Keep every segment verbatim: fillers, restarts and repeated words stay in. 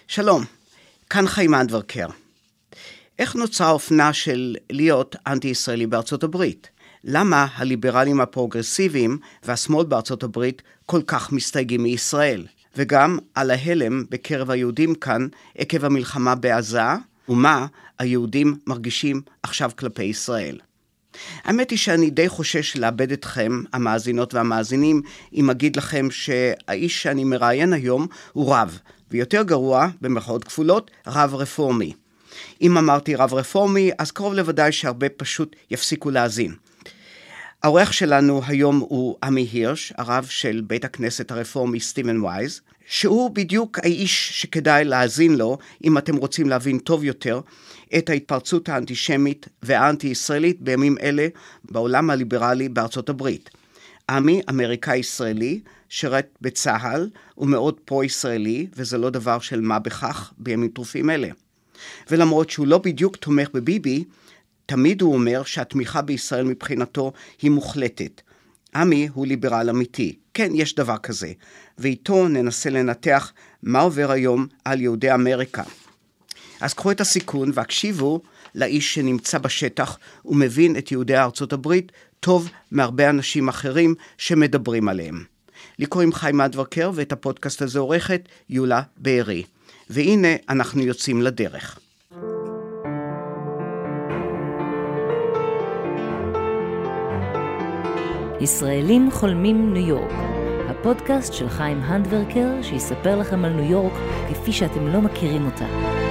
שלום, כאן חיים אנדברקר. איך נוצרה האופנה של להיות אנטי-ישראלי בארצות הברית? למה הליברלים הפרוגרסיביים והשמאל בארצות הברית כל כך מסתייגים מישראל? וגם על ההלם בקרב היהודים כאן עקב המלחמה בעזה, ומה היהודים מרגישים עכשיו כלפי ישראל. האמת היא שאני די חושש לאבד אתכם, המאזינות והמאזינים, אם אגיד לכם שהאיש שאני מראיין היום הוא רב, ויותר גרוע, במרכאות כפולות, רב רפורמי. אם אמרתי רב רפורמי, אז קרוב לוודאי שהרבה פשוט יפסיקו להאזין. העורך שלנו היום הוא עמי הירש, הרב של בית הכנסת הרפורמי סטיבן וייז, שהוא בדיוק האיש שכדאי להאזין לו, אם אתם רוצים להבין טוב יותר, את ההתפרצות האנטישמית והאנטי-ישראלית בימים אלה בעולם הליברלי בארצות הברית. עמי, אמריקאי-ישראלי, שרת בצהל, הוא מאוד פרו-ישראלי, וזה לא דבר של מה בכך בימים טרופים אלה. ולמרות שהוא לא בדיוק תומך בביבי, תמיד הוא אומר שהתמיכה בישראל מבחינתו היא מוחלטת. עמי הוא ליברל אמיתי. כן, יש דבר כזה. ואיתו ננסה לנתח מה עובר היום על יהודי אמריקה. אז קחו את הסיכון והקשיבו לאיש שנמצא בשטח ומבין את יהודי ארצות הברית טוב מהרבה אנשים אחרים שמדברים עליהם. לי קוראים חיים אנדברקר ואת הפודקאסט הזה עורכת יולה בארי. והנה אנחנו יוצאים לדרך. ישראלים חולמים ניו יורק, הפודקאסט של חיים הנדברקר שיספר לכם על ניו יורק כפי שאתם לא מכירים אותה.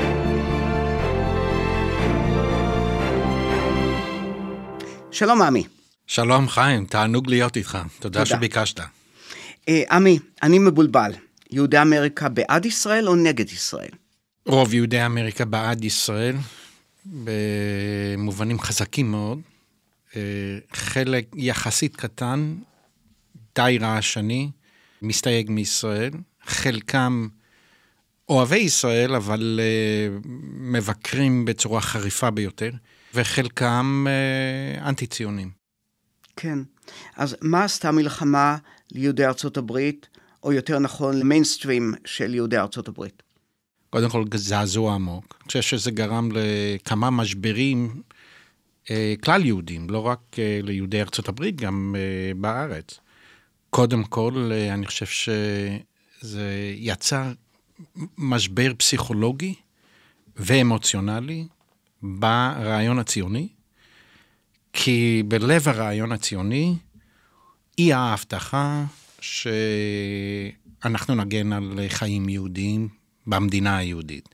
שלום עמי. שלום חיים, תענוג להיות איתך, תודה, תודה. שביקשת. עמי, אני מבולבל, יהודי אמריקה בעד ישראל או נגד ישראל? רוב יהודי אמריקה בעד ישראל, במובנים חזקים מאוד, חלק יחסית קטן, די רעשני, מסתייג מישראל, חלקם אוהבי ישראל, אבל מבקרים בצורה חריפה ביותר, וחלקם אנטי-ציונים. כן, אז מה עשתה מלחמה ליהודי ארצות הברית, או יותר נכון למיינסטרים של יהודי ארצות הברית? קודם כל זעזוע עמוק. אני חושב שזה גרם לכמה משברים כלל יהודים, לא רק ליהודי ארצות הברית, גם בארץ. קודם כל, אני חושב שזה יצר משבר פסיכולוגי ואמוציונלי ברעיון הציוני, כי בלב הרעיון הציוני היא ההבטחה שאנחנו נגן על חיים יהודיים במדינה היהודית.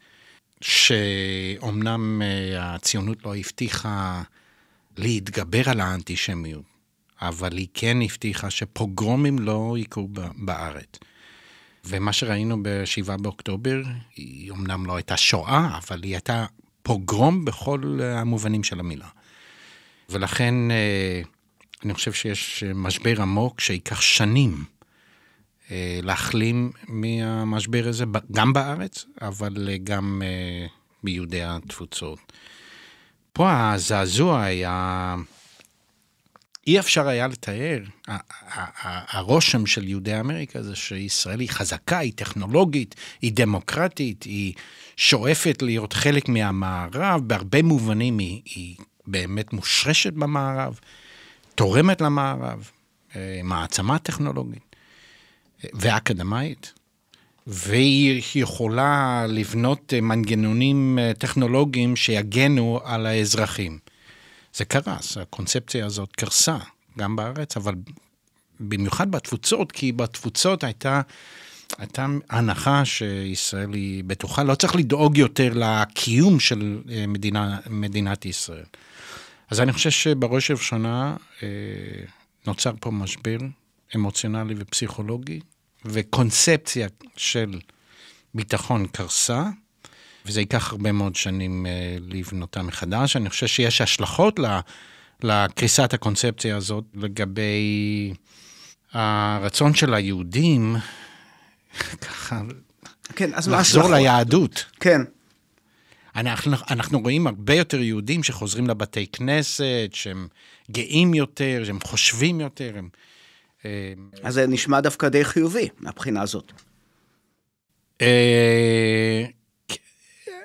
שאומנם הציונות לא הבטיחה להתגבר על האנטישמיות, אבל היא כן הבטיחה שפוגרומים לא יקרו בארץ. ומה שראינו בשבעה באוקטובר, היא אומנם לא הייתה שואה, אבל היא הייתה פוגרום בכל המובנים של המילה. ולכן אני חושב שיש משבר עמוק שיקח שנים להחלים מהמשבר הזה, גם בארץ, אבל גם ביהודי התפוצות. פה הזעזוע היה, אי אפשר היה לתאר, הרושם של יהודי אמריקה זה שישראל היא חזקה, היא טכנולוגית, היא דמוקרטית, היא שואפת להיות חלק מהמערב, בהרבה מובנים היא, היא באמת מושרשת במערב, תורמת למערב, מעצמה טכנולוגית. ואקדמאית, והיא יכולה לבנות מנגנונים טכנולוגיים שיגנו על האזרחים. זה קרס, הקונספציה הזאת קרסה, גם בארץ, אבל במיוחד בתפוצות, כי בתפוצות הייתה, הייתה הנחה שישראל היא בטוחה, לא צריך לדאוג יותר לקיום של מדינה, מדינת ישראל. אז אני חושב שבראש ובראשונה נוצר פה משבר אמוציונלי ופסיכולוגי, וקונספציה של ביטחון קרסה, וזה ייקח הרבה מאוד שנים לבנותה מחדש. אני חושב שיש השלכות לקריסת הקונספציה הזאת, לגבי הרצון של היהודים, ככה, כן, אז לחזור ליהדות. כן. אנחנו, אנחנו רואים הרבה יותר יהודים שחוזרים לבתי כנסת, שהם גאים יותר, שהם חושבים יותר, הם אז זה נשמע דווקא די חיובי מהבחינה הזאת.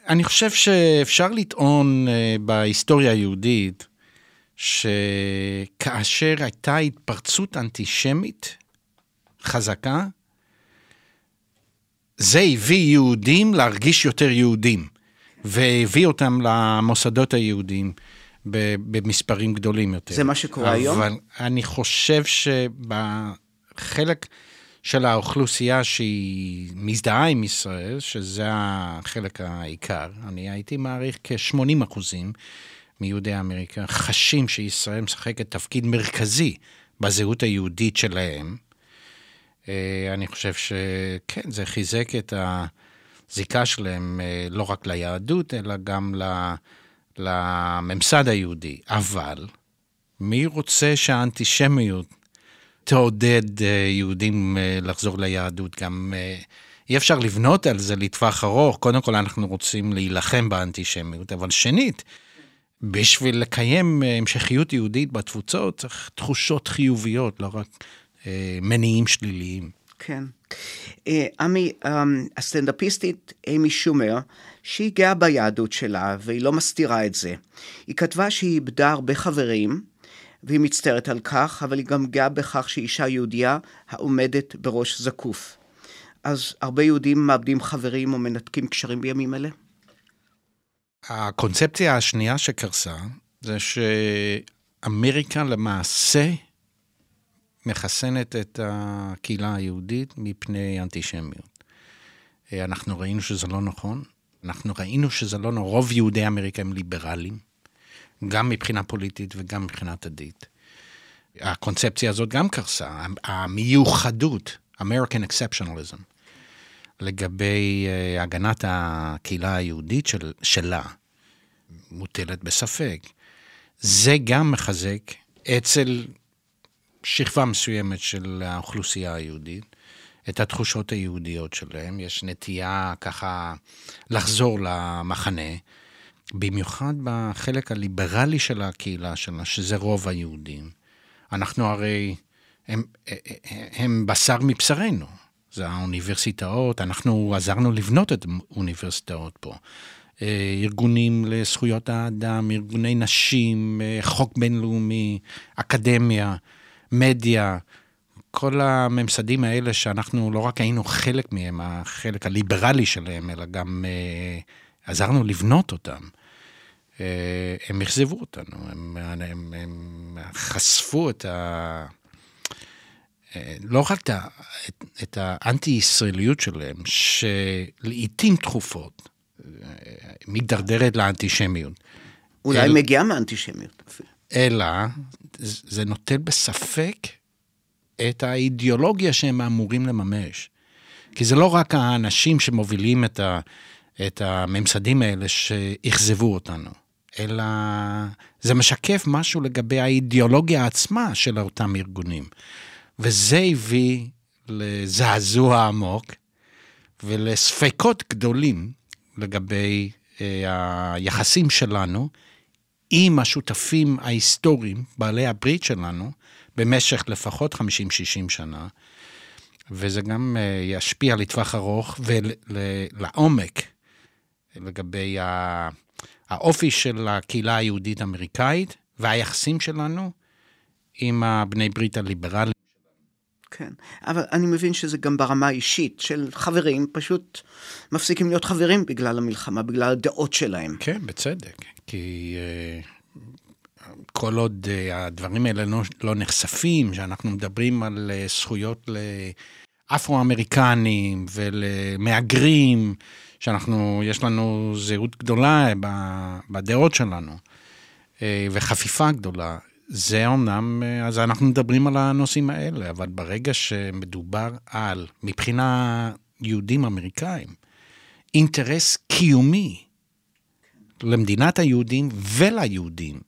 אני חושב שאפשר לטעון בהיסטוריה היהודית, שכאשר הייתה התפרצות אנטישמית חזקה, זה הביא יהודים להרגיש יותר יהודים, והביא אותם למוסדות היהודים במספרים גדולים יותר. זה מה שקורה היום? אבל אני חושב שבחלק של האוכלוסייה שהיא מזדהה עם ישראל, שזה החלק העיקר, אני הייתי מעריך כ-שמונים אחוזים מיהודי אמריקה, חשים שישראל משחקת תפקיד מרכזי בזהות היהודית שלהם. אני חושב שכן, זה חיזק את הזיקה שלהם לא רק ליהדות, אלא גם לממסד היהודי. אבל מי רוצה שהאנטישמיות תעודד יהודים לחזור ליהדות? גם אי אפשר לבנות על זה לטווח ארוך. קודם כל אנחנו רוצים להילחם באנטישמיות, אבל שנית, בשביל לקיים המשכיות יהודית בתפוצות, צריך תחושות חיוביות, לא רק מניעים שליליים. כן. עמי, הסטנדאפיסטית אימי שומר, שהיא גאה ביהדות שלה, והיא לא מסתירה את זה. היא כתבה שהיא איבדה הרבה חברים, והיא מצטערת על כך, אבל היא גם גאה בכך שהיא אישה יהודייה העומדת בראש זקוף. אז הרבה יהודים מאבדים חברים או מנתקים קשרים בימים אלה? הקונספציה השנייה שקרסה, זה שאמריקה למעשה מחסנת את הקהילה היהודית מפני אנטישמיות. אנחנו ראינו שזה לא נכון, אנחנו ראינו שזה לא נכון, רוב יהודי אמריקה הם ליברלים, גם מבחינה פוליטית וגם מבחינת הדתית. הקונספציה הזאת גם קרסה, המיוחדות, American Exceptionalism, לגבי הגנת הקהילה היהודית של, שלה, מוטלת בספק. זה גם מחזק אצל שכבה מסוימת של האוכלוסייה היהודית, את התחושות היהודיות שלהם. יש נטייה ככה לחזור למחנה, במיוחד בחלק הליברלי של הקהילה שלה, שזה רוב היהודים. אנחנו הרי, הם, הם בשר מבשרנו. זה האוניברסיטאות, אנחנו עזרנו לבנות את האוניברסיטאות פה. ארגונים לזכויות האדם, ארגוני נשים, חוק בינלאומי, אקדמיה, מדיה, כל הממסדים האלה שאנחנו לא רק היינו חלק מהם, החלק הליברלי שלהם, אלא גם עזרנו לבנות אותם. הם החזיבו אותנו, הם, הם, הם חשפו את ה... לא רק את, את האנטי-ישראליות שלהם, שלעיתים תכופות, מתדרדרת לאנטישמיות. אולי אל, מגיעה מאנטישמיות אפילו. אלא, זה נוטל בספק את האידיאולוגיה שהם אמורים לממש. כי זה לא רק האנשים שמובילים את, ה, את הממסדים האלה שהחזבו אותנו, אלא זה משקף משהו לגבי האידיאולוגיה עצמה של אותם ארגונים. וזה הביא לזעזוע עמוק ולספקות גדולים לגבי אה, היחסים שלנו עם השותפים ההיסטוריים, בעלי הברית שלנו, במשך לפחות חמישים שישים שנה, וזה גם אה, ישפיע לטווח ארוך ולעומק לגבי ה, האופי של הקהילה היהודית האמריקאית והיחסים שלנו עם הבני ברית הליברליים. כן, אבל אני מבין שזה גם ברמה האישית של חברים, פשוט מפסיקים להיות חברים בגלל המלחמה, בגלל הדעות שלהם. כן, בצדק, כי uh, כל עוד uh, הדברים האלה לא, לא נחשפים, שאנחנו מדברים על uh, זכויות לאפרו-אמריקנים ולמהגרים, שאנחנו, יש לנו זהות גדולה בדעות שלנו, uh, וחפיפה גדולה, זה אומנם, אז אנחנו מדברים על הנושאים האלה, אבל ברגע שמדובר על, מבחינה יהודים אמריקאים, אינטרס קיומי למדינת היהודים וליהודים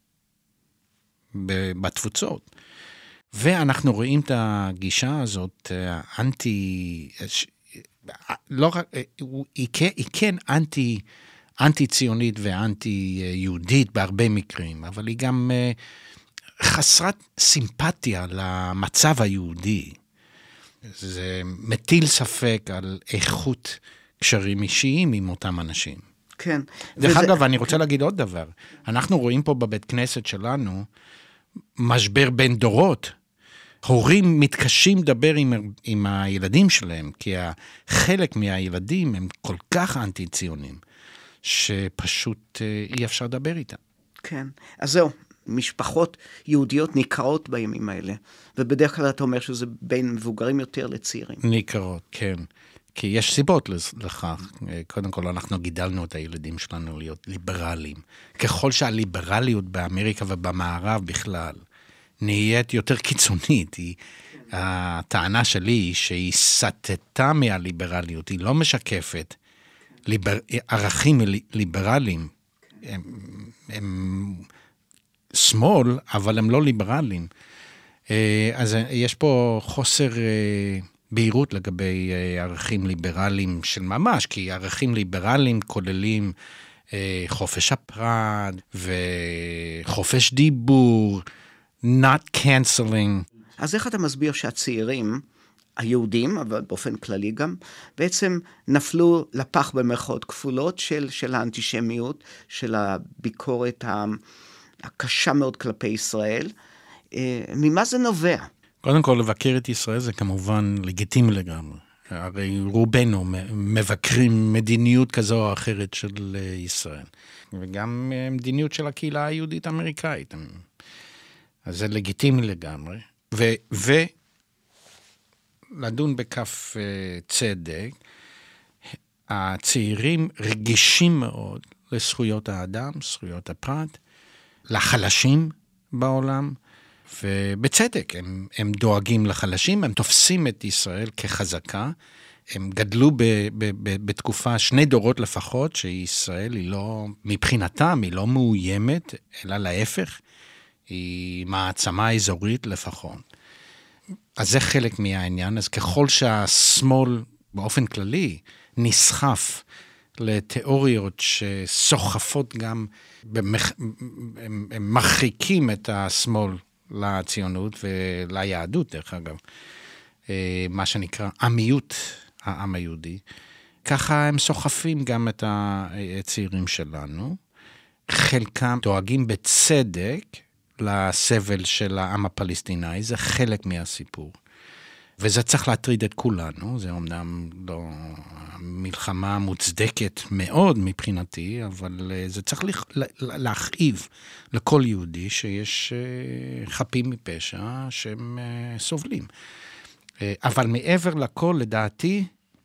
בתפוצות. ואנחנו רואים את הגישה הזאת, אנטי, לא רק, היא כן אנטי, אנטי ציונית ואנטי יהודית בהרבה מקרים, אבל היא גם חסרת סימפתיה למצב היהודי. זה מטיל ספק על איכות קשרים אישיים עם אותם אנשים. כן. דרך וזה... אגב, אני רוצה להגיד עוד דבר. אנחנו רואים פה בבית כנסת שלנו משבר בין דורות. הורים מתקשים לדבר עם, עם הילדים שלהם, כי חלק מהילדים הם כל כך אנטי-ציונים, שפשוט אי אפשר לדבר איתם. כן, אז זהו, משפחות יהודיות ניכרות בימים האלה, ובדרך כלל אתה אומר שזה בין מבוגרים יותר לצעירים. ניכרות, כן. כי יש סיבות לכך. קודם כל, אנחנו גידלנו את הילדים שלנו להיות ליברליים. ככל שהליברליות באמריקה ובמערב בכלל נהיית יותר קיצונית, היא, הטענה שלי היא שהיא סטתה מהליברליות, היא לא משקפת ליבר, ערכים ליברליים. הם, הם שמאל, אבל הם לא ליברליים. אז יש פה חוסר בהירות לגבי ערכים ליברליים של ממש, כי ערכים ליברליים כוללים חופש הפרט וחופש דיבור, not canceling. אז איך אתה מסביר שהצעירים, היהודים, אבל באופן כללי גם, בעצם נפלו לפח במרכאות כפולות של, של האנטישמיות, של הביקורת הקשה מאוד כלפי ישראל? ממה זה נובע? קודם כל, לבקר את ישראל זה כמובן לגיטימי לגמרי. הרי רובנו מבקרים מדיניות כזו או אחרת של ישראל. וגם מדיניות של הקהילה היהודית האמריקאית. אז זה לגיטימי לגמרי. ו... ו... לדון בכף צדק, הצעירים רגישים מאוד לזכויות האדם, זכויות הפרט, לחלשים בעולם, ובצדק, הם, הם דואגים לחלשים, הם תופסים את ישראל כחזקה, הם גדלו ב, ב, ב, בתקופה שני דורות לפחות, שישראל היא לא, מבחינתם היא לא מאוימת, אלא להפך, היא מעצמה אזורית לפחות. אז זה חלק מהעניין, אז ככל שהשמאל באופן כללי נסחף לתיאוריות שסוחפות גם, במח... הם, הם מרחיקים את השמאל לציונות וליהדות, דרך אגב, מה שנקרא עמיות העם היהודי, ככה הם סוחפים גם את הצעירים שלנו, חלקם דואגים בצדק, לסבל של העם הפלסטיני, זה חלק מהסיפור. וזה צריך להטריד את כולנו, זה אומנם לא מלחמה מוצדקת מאוד מבחינתי, אבל זה צריך להכאיב לכל יהודי שיש חפים מפשע שהם סובלים. אבל מעבר לכל, לדעתי,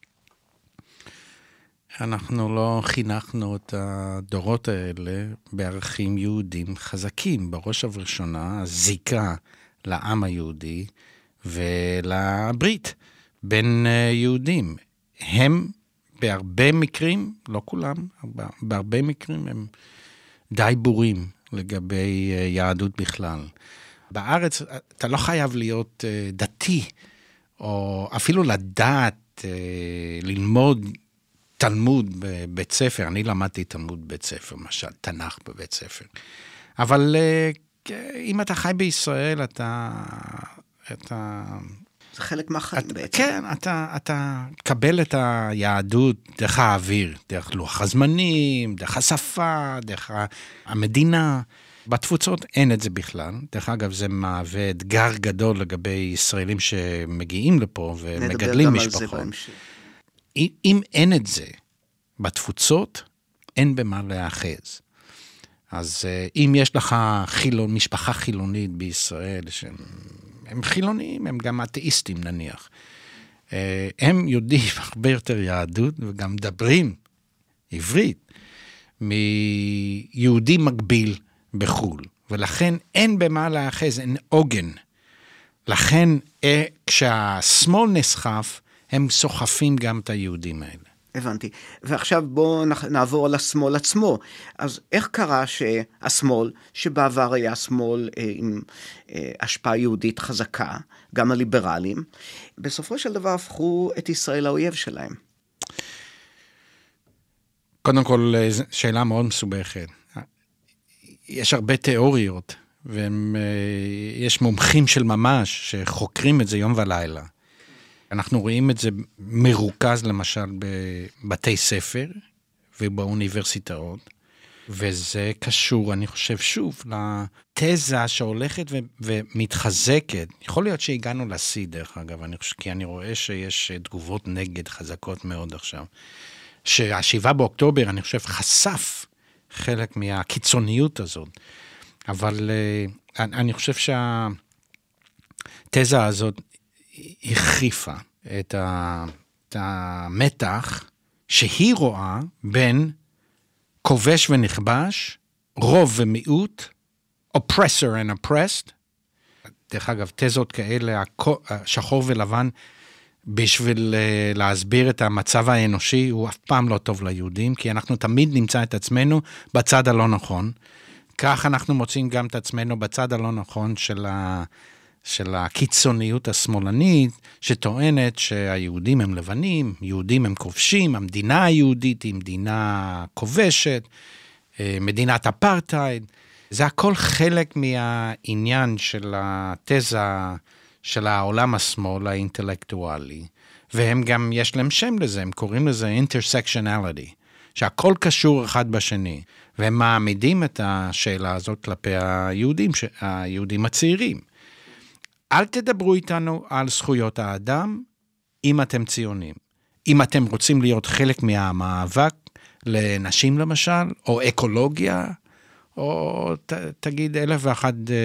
אנחנו לא חינכנו את הדורות האלה בערכים יהודים חזקים. בראש ובראשונה, הזיקה לעם היהודי ולברית בין יהודים. הם בהרבה מקרים, לא כולם, בהרבה מקרים הם די בורים לגבי יהדות בכלל. בארץ אתה לא חייב להיות דתי, או אפילו לדעת, ללמוד תלמוד בבית ספר, אני למדתי תלמוד בבית ספר, למשל, תנ"ך בבית ספר. אבל אם אתה חי בישראל, אתה... אתה... זה חלק מהחיים אתה, בעצם. כן, אתה, אתה קבל את היהדות דרך האוויר, דרך לוח הזמנים, דרך השפה, דרך המדינה. בתפוצות אין את זה בכלל. דרך אגב, זה מהווה אתגר גדול לגבי ישראלים שמגיעים לפה ומגדלים משפחות. אם אין את זה בתפוצות, אין במה להאחז. אז אם יש לך חילון, משפחה חילונית בישראל, שהם חילונים, הם גם אתאיסטים נניח, הם יודעים הרבה יותר יהדות, וגם מדברים עברית, מיהודי מקביל בחול. ולכן אין במה להאחז, אין עוגן. לכן כשהשמאל נסחף, הם סוחפים גם את היהודים האלה. הבנתי. ועכשיו בואו נעבור על השמאל עצמו. אז איך קרה שהשמאל, שבעבר היה שמאל אה, עם אה, השפעה יהודית חזקה, גם הליברלים, בסופו של דבר הפכו את ישראל האויב שלהם? קודם כל, שאלה מאוד מסובכת. יש הרבה תיאוריות, ויש מומחים של ממש שחוקרים את זה יום ולילה. אנחנו רואים את זה מרוכז למשל בבתי ספר, ובאוניברסיטאות, וזה קשור, אני חושב שוב, לתזה שהולכת ו- ומתחזקת. יכול להיות שהגענו לשיא, דרך אגב, אני חושב, כי אני רואה שיש תגובות נגד חזקות מאוד עכשיו. שהשבעה באוקטובר, אני חושב, חשף חלק מהקיצוניות הזאת. אבל אני חושב שהתזה הזאת החריפה את המתח שהיא רואה בין כובש ונכבש, רוב ומיעוט, oppressor and oppressed. דרך אגב, תזות כאלה, שחור ולבן, בשביל להסביר את המצב האנושי, הוא אף פעם לא טוב ליהודים, כי אנחנו תמיד נמצא את עצמנו בצד הלא נכון. כך אנחנו מוצאים גם את עצמנו בצד הלא נכון של, ה, של הקיצוניות השמאלנית, שטוענת שהיהודים הם לבנים, יהודים הם כובשים, המדינה היהודית היא מדינה כובשת, מדינת אפרטהייד. זה הכל חלק מהעניין של התזה של העולם השמאל האינטלקטואלי, והם גם, יש להם שם לזה, הם קוראים לזה intersectionality, שהכל קשור אחד בשני, והם מעמידים את השאלה הזאת כלפי היהודים, היהודים הצעירים. אל תדברו איתנו על זכויות האדם, אם אתם ציונים. אם אתם רוצים להיות חלק מהמאבק לנשים למשל, או אקולוגיה, או ת, תגיד אלף ואחד אה,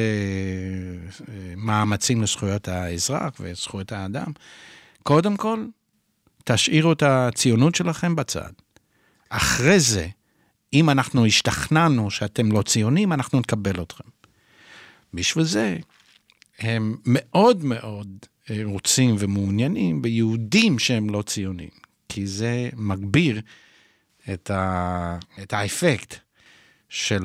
אה, מאמצים לזכויות האזרח וזכויות האדם, קודם כל, תשאירו את הציונות שלכם בצד. אחרי זה, אם אנחנו השתכנענו שאתם לא ציונים, אנחנו נקבל אתכם. בשביל זה, הם מאוד מאוד רוצים ומעוניינים ביהודים שהם לא ציונים, כי זה מגביר את, ה, את האפקט של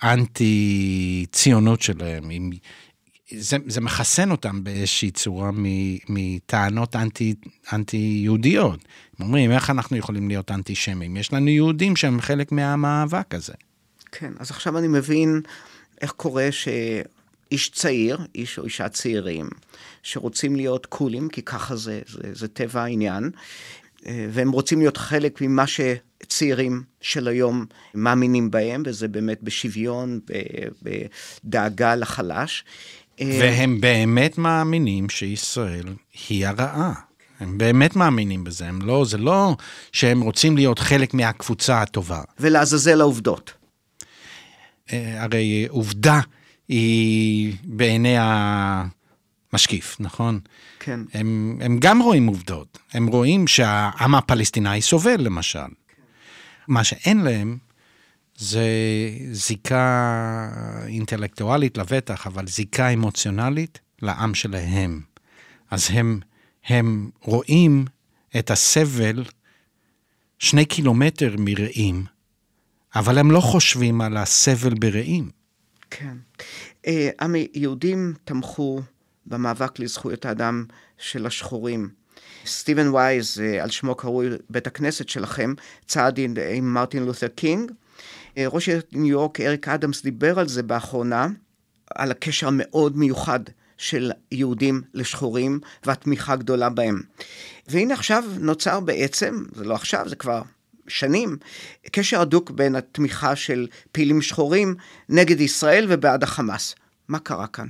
האנטי-ציונות שלהם. זה, זה מחסן אותם באיזושהי צורה מטענות אנטי, אנטי-יהודיות. הם אומרים, איך אנחנו יכולים להיות אנטי-שמים? יש לנו יהודים שהם חלק מהמאבק הזה. כן, אז עכשיו אני מבין איך קורה שאיש צעיר, איש או אישה צעירים, שרוצים להיות קולים, כי ככה זה, זה, זה טבע העניין, והם רוצים להיות חלק ממה שצעירים של היום מאמינים בהם, וזה באמת בשוויון, בדאגה לחלש. והם באמת מאמינים שישראל היא הרעה. הם באמת מאמינים בזה. הם לא, זה לא שהם רוצים להיות חלק מהקבוצה הטובה. ולעזאזל העובדות. הרי עובדה היא בעיני המשקיף, נכון? כן. הם, הם גם רואים עובדות. הם רואים שהעם הפלסטיני סובל, למשל. כן. מה שאין להם זה זיקה אינטלקטואלית לבטח, אבל זיקה אמוציונלית לעם שלהם. אז הם, הם רואים את הסבל שני קילומטר מרעים, אבל הם לא חושבים על הסבל ברעים. כן. עמי, יהודים תמכו במאבק לזכויות האדם של השחורים. סטיבן וייז, על שמו קרוי בית הכנסת שלכם, צעד עם מרטין לותר קינג. ראש ניו יורק, אריק אדמס, דיבר על זה באחרונה, על הקשר המאוד מיוחד של יהודים לשחורים, והתמיכה גדולה בהם. והנה עכשיו נוצר בעצם, זה לא עכשיו, זה כבר שנים, קשר הדוק בין התמיכה של פעילים שחורים נגד ישראל ובעד החמאס. מה קרה כאן?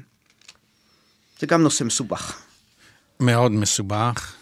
זה גם נושא מסובך. מאוד מסובך.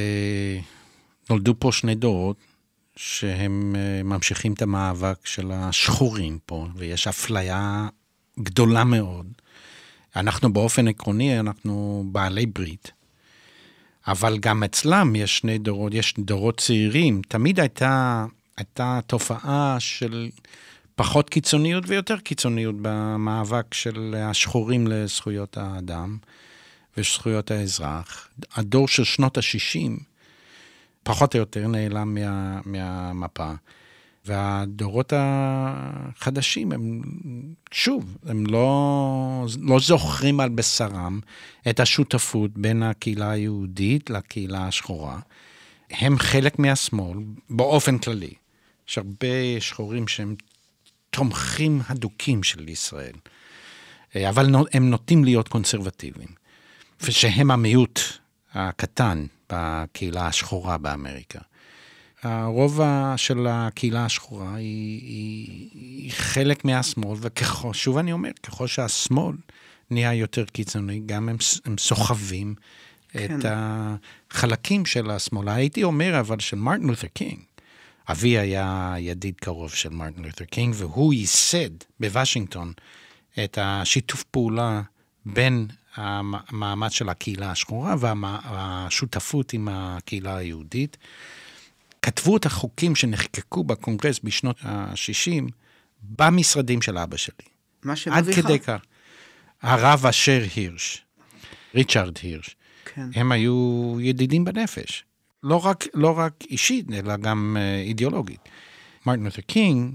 נולדו פה שני דורות, שהם ממשיכים את המאבק של השחורים פה, ויש אפליה גדולה מאוד. אנחנו באופן עקרוני, אנחנו בעלי ברית, אבל גם אצלם יש שני דורות, יש דורות צעירים. תמיד הייתה, הייתה תופעה של פחות קיצוניות ויותר קיצוניות במאבק של השחורים לזכויות האדם וזכויות האזרח. הדור של שנות ה-שישים, פחות או יותר נעלם מה, מהמפה. והדורות החדשים, הם, שוב, הם לא, לא זוכרים על בשרם את השותפות בין הקהילה היהודית לקהילה השחורה. הם חלק מהשמאל באופן כללי. יש הרבה שחורים שהם תומכים הדוקים של ישראל, אבל הם נוטים להיות קונסרבטיביים, ושהם המיעוט הקטן בקהילה השחורה באמריקה. הרוב של הקהילה השחורה היא, היא, היא חלק מהשמאל, וככל, שוב אני אומר, ככל שהשמאל נהיה יותר קיצוני, גם הם, הם סוחבים כן. את החלקים של השמאל. הייתי אומר, אבל של מרטין לותר קינג. אבי היה ידיד קרוב של מרטין לותר קינג, והוא ייסד בוושינגטון את השיתוף פעולה בין המעמד של הקהילה השחורה והשותפות עם הקהילה היהודית. כתבו את החוקים שנחקקו בקונגרס בשנות ה-שישים במשרדים של אבא שלי. מה שמביך? עד כדי כך. הרב אשר הירש, ריצ'רד הירש, כן. הם היו ידידים בנפש. לא רק, לא רק אישית, אלא גם uh, אידיאולוגית. מרטין לותר קינג,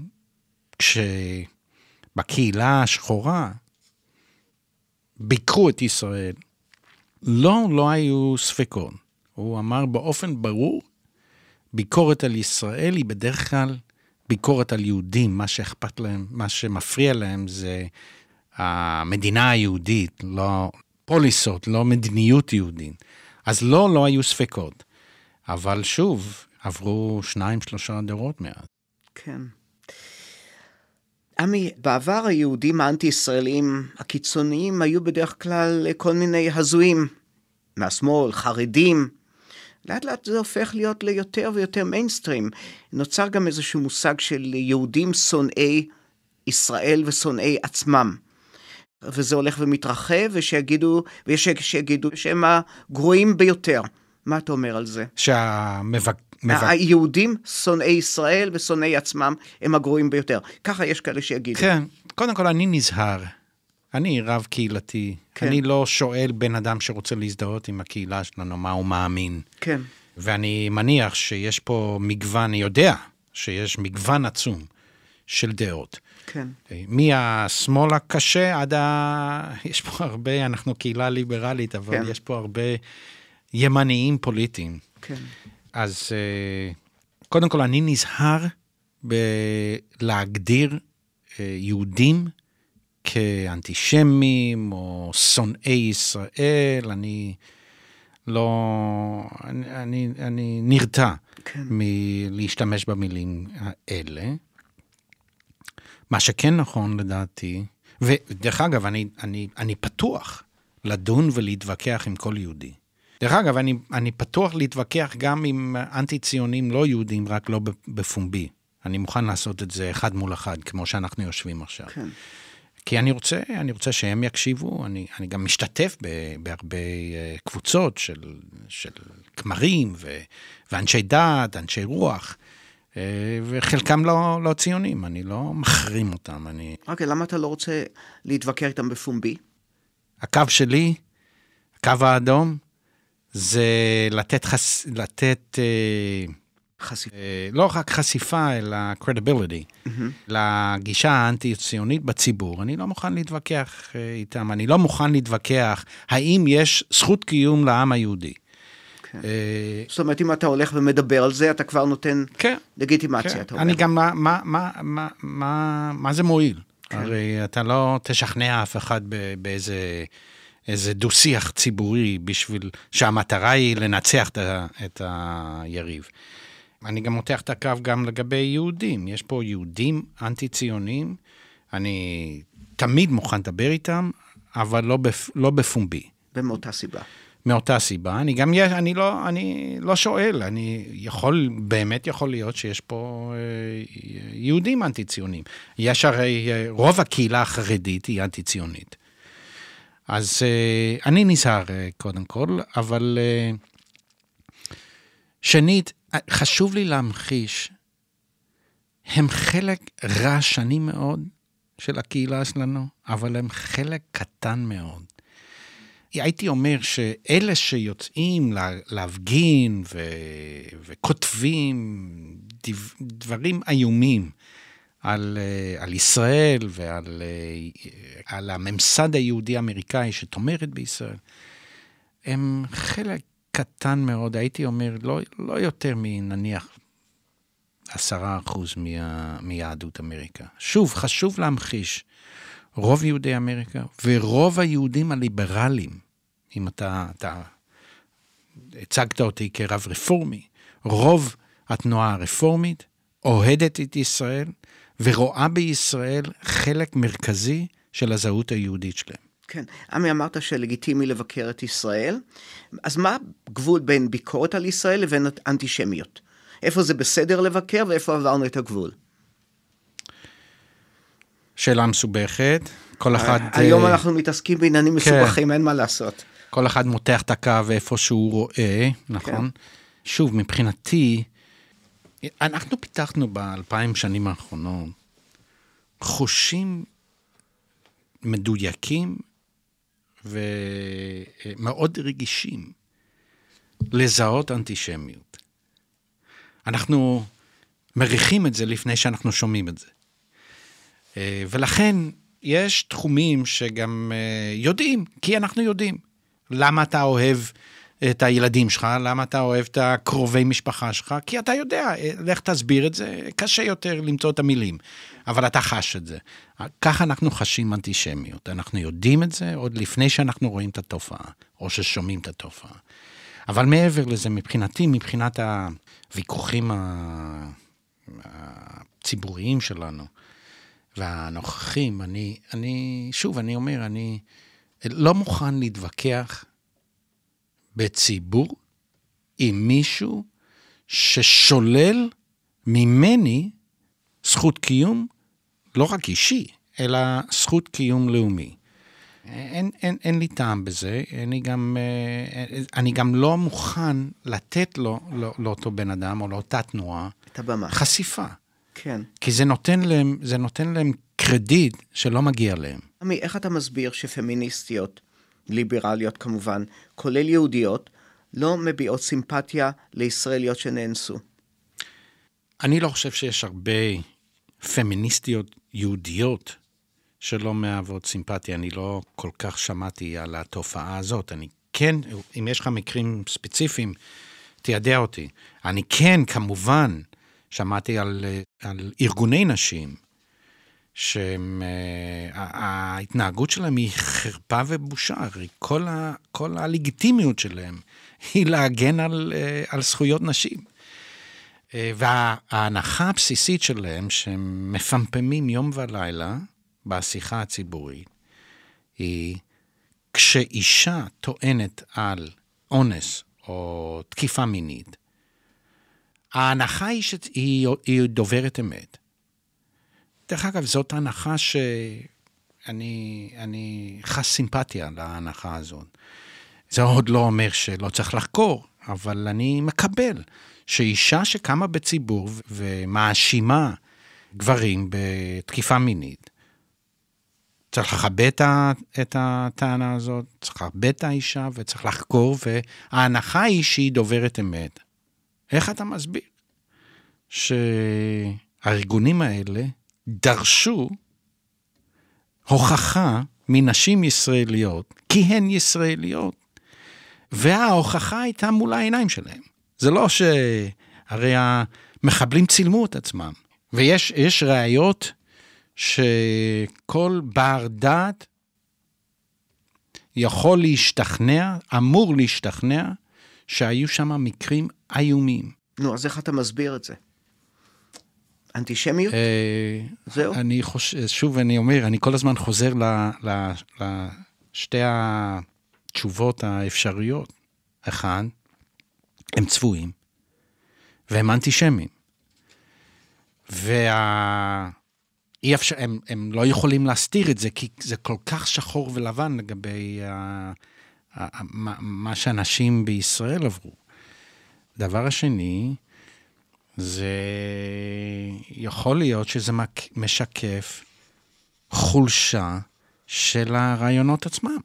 כשבקהילה השחורה ביקרו את ישראל, לא, לא היו ספקות. הוא אמר באופן ברור, ביקורת על ישראל היא בדרך כלל ביקורת על יהודים. מה שאכפת להם, מה שמפריע להם זה המדינה היהודית, לא פוליסות, לא מדיניות יהודית. אז לא, לא היו ספקות. אבל שוב, עברו שניים, שלושה דורות מאז. כן. עמי, בעבר היהודים האנטי-ישראלים הקיצוניים היו בדרך כלל כל מיני הזויים, מהשמאל, חרדים. לאט לאט זה הופך להיות ליותר ויותר מיינסטרים. נוצר גם איזשהו מושג של יהודים שונאי ישראל ושונאי עצמם. וזה הולך ומתרחב, ושיגידו, ויש שיגידו שהם הגרועים ביותר. מה אתה אומר על זה? שהמבק... היהודים, שונאי ישראל ושונאי עצמם, הם הגרועים ביותר. ככה יש כאלה שיגידו. כן, קודם כל אני נזהר. אני רב קהילתי. כן. אני לא שואל בן אדם שרוצה להזדהות עם הקהילה שלנו, מה הוא מאמין. כן. ואני מניח שיש פה מגוון, אני יודע שיש מגוון עצום של דעות. כן. מהשמאל הקשה עד ה... יש פה הרבה, אנחנו קהילה ליברלית, אבל כן. יש פה הרבה ימניים פוליטיים. כן. אז קודם כל אני נזהר בלהגדיר יהודים כאנטישמים או שונאי ישראל. אני לא, אני, אני, אני נרתע כן. מלהשתמש במילים האלה. מה שכן נכון לדעתי, ודרך אגב, אני, אני, אני פתוח לדון ולהתווכח עם כל יהודי. דרך אגב, אני, אני פתוח להתווכח גם עם אנטי-ציונים לא יהודים, רק לא בפומבי. אני מוכן לעשות את זה אחד מול אחד, כמו שאנחנו יושבים עכשיו. כן. כי אני רוצה, אני רוצה שהם יקשיבו, אני, אני גם משתתף ב, בהרבה קבוצות של, של כמרים ו, ואנשי דת, אנשי רוח, וחלקם לא, לא ציונים, אני לא מחרים אותם. אני... אוקיי, למה אתה לא רוצה להתווכח איתם בפומבי? הקו שלי, הקו האדום, זה לתת, חס... לתת חשיפה. לא רק חשיפה, אלא credibility, mm-hmm. לגישה האנטי-ציונית בציבור. אני לא מוכן להתווכח איתם, אני לא מוכן להתווכח האם יש זכות קיום לעם היהודי. כן. זאת אומרת, אם אתה הולך ומדבר על זה, אתה כבר נותן כן. לגיטימציה. כן. אתה אומר. אני גם, מה, מה, מה, מה, מה, מה זה מועיל? כן. הרי אתה לא תשכנע אף אחד באיזה... איזה דו-שיח ציבורי בשביל שהמטרה היא לנצח את היריב. אני גם מותח את הקו גם לגבי יהודים. יש פה יהודים אנטי-ציונים, אני תמיד מוכן לדבר איתם, אבל לא, בפ... לא בפומבי. ומאותה סיבה. מאותה סיבה. אני גם, אני לא, אני לא שואל, אני יכול, באמת יכול להיות שיש פה יהודים אנטי-ציונים. יש הרי, רוב הקהילה החרדית היא אנטי-ציונית. אז uh, אני נזהר uh, קודם כל, אבל uh, שנית, חשוב לי להמחיש, הם חלק רעשני מאוד של הקהילה שלנו, אבל הם חלק קטן מאוד. הייתי אומר שאלה שיוצאים להפגין ו- וכותבים דברים איומים, על, על ישראל ועל על הממסד היהודי האמריקאי שתומרת בישראל, הם חלק קטן מאוד, הייתי אומר, לא, לא יותר מנניח עשרה אחוז מה, מיהדות אמריקה. שוב, חשוב להמחיש, רוב יהודי אמריקה ורוב היהודים הליברליים, אם אתה, אתה הצגת אותי כרב רפורמי, רוב התנועה הרפורמית, אוהדת את ישראל, ורואה בישראל חלק מרכזי של הזהות היהודית שלהם. כן, עמי אמרת שלגיטימי לבקר את ישראל, אז מה הגבול בין ביקורת על ישראל לבין אנטישמיות? איפה זה בסדר לבקר ואיפה עברנו את הגבול? שאלה מסובכת, כל אחד... היום אנחנו מתעסקים בעניינים מסובכים, אין מה לעשות. כל אחד מותח את הקו איפה שהוא רואה, נכון? שוב, מבחינתי, אנחנו פיתחנו באלפיים שנים האחרונות, חושים מדויקים ומאוד רגישים לזהות אנטישמיות. אנחנו מריחים את זה לפני שאנחנו שומעים את זה. ולכן יש תחומים שגם יודעים, כי אנחנו יודעים. למה אתה אוהב את הילדים שלך? למה אתה אוהב את הקרובי משפחה שלך? כי אתה יודע, לך תסביר את זה, קשה יותר למצוא את המילים. אבל אתה חש את זה. ככה אנחנו חשים אנטישמיות. אנחנו יודעים את זה עוד לפני שאנחנו רואים את התופעה, או ששומעים את התופעה. אבל מעבר לזה, מבחינתי, מבחינת הוויכוחים הציבוריים שלנו, והנוכחים, אני, אני, שוב, אני אומר, אני לא מוכן להתווכח בציבור עם מישהו ששולל ממני זכות קיום, לא רק אישי, אלא זכות קיום לאומי. אין, אין, אין לי טעם בזה, אני גם, אני גם לא מוכן לתת לו, לא, לאותו בן אדם או לאותה תנועה, חשיפה. כן. כי זה נותן להם, זה נותן להם קרדיט שלא מגיע להם. עמי, איך אתה מסביר שפמיניסטיות, ליברליות כמובן, כולל יהודיות, לא מביעות סימפתיה לישראליות שנאנסו? אני לא חושב שיש הרבה פמיניסטיות יהודיות שלא מהוות סימפתיה. אני לא כל כך שמעתי על התופעה הזאת. אני כן, אם יש לך מקרים ספציפיים, תיידע אותי. אני כן, כמובן, שמעתי על, על ארגוני נשים, שההתנהגות שלהם היא חרפה ובושה, כל, ה, כל הלגיטימיות שלהם היא להגן על, על זכויות נשים. וההנחה הבסיסית שלהם, שהם מפמפמים יום ולילה בשיחה הציבורית, היא כשאישה טוענת על אונס או תקיפה מינית, ההנחה היא שהיא דוברת אמת. דרך אגב, זאת ההנחה שאני אני חש סימפתיה להנחה הזאת. זה עוד לא אומר שלא צריך לחקור, אבל אני מקבל שאישה שקמה בציבור ומאשימה גברים בתקיפה מינית, צריך לכבד את הטענה הזאת, צריך לכבד את האישה וצריך לחקור, וההנחה היא שהיא דוברת אמת. איך אתה מסביר? שהארגונים האלה דרשו הוכחה מנשים ישראליות, כי הן ישראליות, וההוכחה הייתה מול העיניים שלהם. זה לא שהרי המחבלים צילמו את עצמם, ויש יש ראיות שכל בר דעת יכול להשתכנע, אמור להשתכנע, שהיו שם מקרים איומים. נו, אז איך אתה מסביר את זה? אנטישמיות? זהו? אני חושב, שוב אני אומר, אני כל הזמן חוזר לשתי התשובות האפשריות. אחד, הם צבועים, והם אנטישמים. וה... אי אפשר, הם, הם לא יכולים להסתיר את זה, כי זה כל כך שחור ולבן לגבי ה, ה, מה, מה שאנשים בישראל עברו. דבר השני, זה יכול להיות שזה משקף חולשה של הרעיונות עצמם.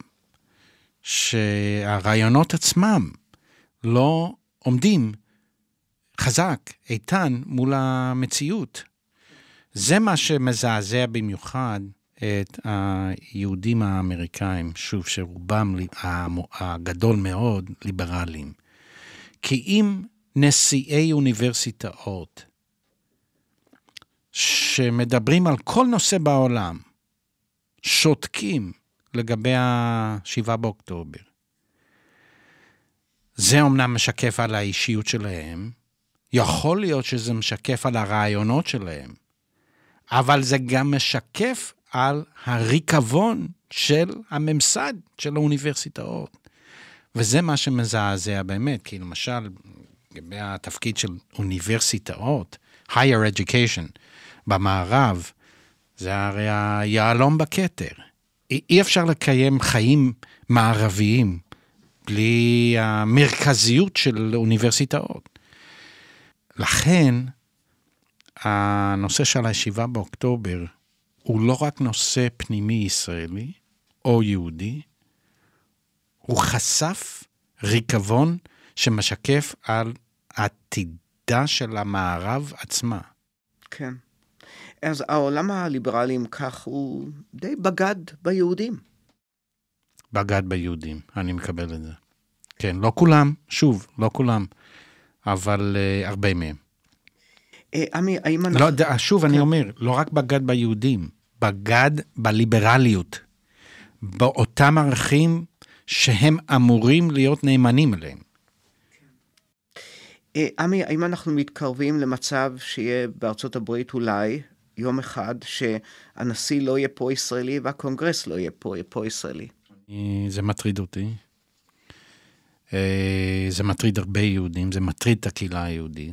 שהרעיונות עצמם לא עומדים חזק, איתן, מול המציאות. זה מה שמזעזע במיוחד את היהודים האמריקאים, שוב, שרובם הגדול מאוד ליברליים. כי אם נשיאי אוניברסיטאות שמדברים על כל נושא בעולם, שותקים לגבי השבעה באוקטובר, זה אומנם משקף על האישיות שלהם, יכול להיות שזה משקף על הרעיונות שלהם, אבל זה גם משקף על הריקבון של הממסד של האוניברסיטאות. וזה מה שמזעזע באמת, כי למשל, לגבי התפקיד של אוניברסיטאות, higher education, במערב, זה הרי היעלום בכתר. אי אפשר לקיים חיים מערביים בלי המרכזיות של אוניברסיטאות. לכן, הנושא של הישיבה באוקטובר, הוא לא רק נושא פנימי ישראלי או יהודי, הוא חשף ריקבון שמשקף על עתידה של המערב עצמה. כן. אז העולם הליברלי, אם כך, הוא די בגד ביהודים. בגד ביהודים, אני מקבל את זה. כן, לא כולם, שוב, לא כולם, אבל uh, הרבה מהם. עמי, האם אנחנו... לא, שוב, אני אומר, לא רק בגד ביהודים, בגד בליברליות, באותם ערכים שהם אמורים להיות נאמנים אליהם. עמי, האם אנחנו מתקרבים למצב שיהיה בארצות הברית אולי יום אחד שהנשיא לא יהיה פה ישראלי והקונגרס לא יהיה פה, יהיה פה ישראלי? זה מטריד אותי. זה מטריד הרבה יהודים, זה מטריד את הקהילה היהודית.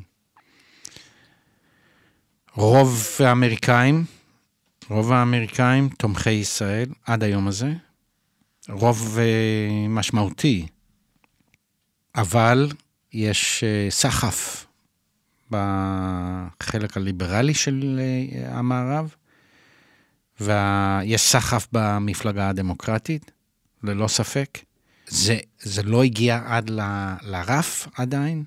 רוב האמריקאים, רוב האמריקאים תומכי ישראל עד היום הזה, רוב משמעותי, אבל יש סחף בחלק הליברלי של המערב, ויש סחף במפלגה הדמוקרטית, ללא ספק. זה, זה לא הגיע עד ל, לרף עדיין,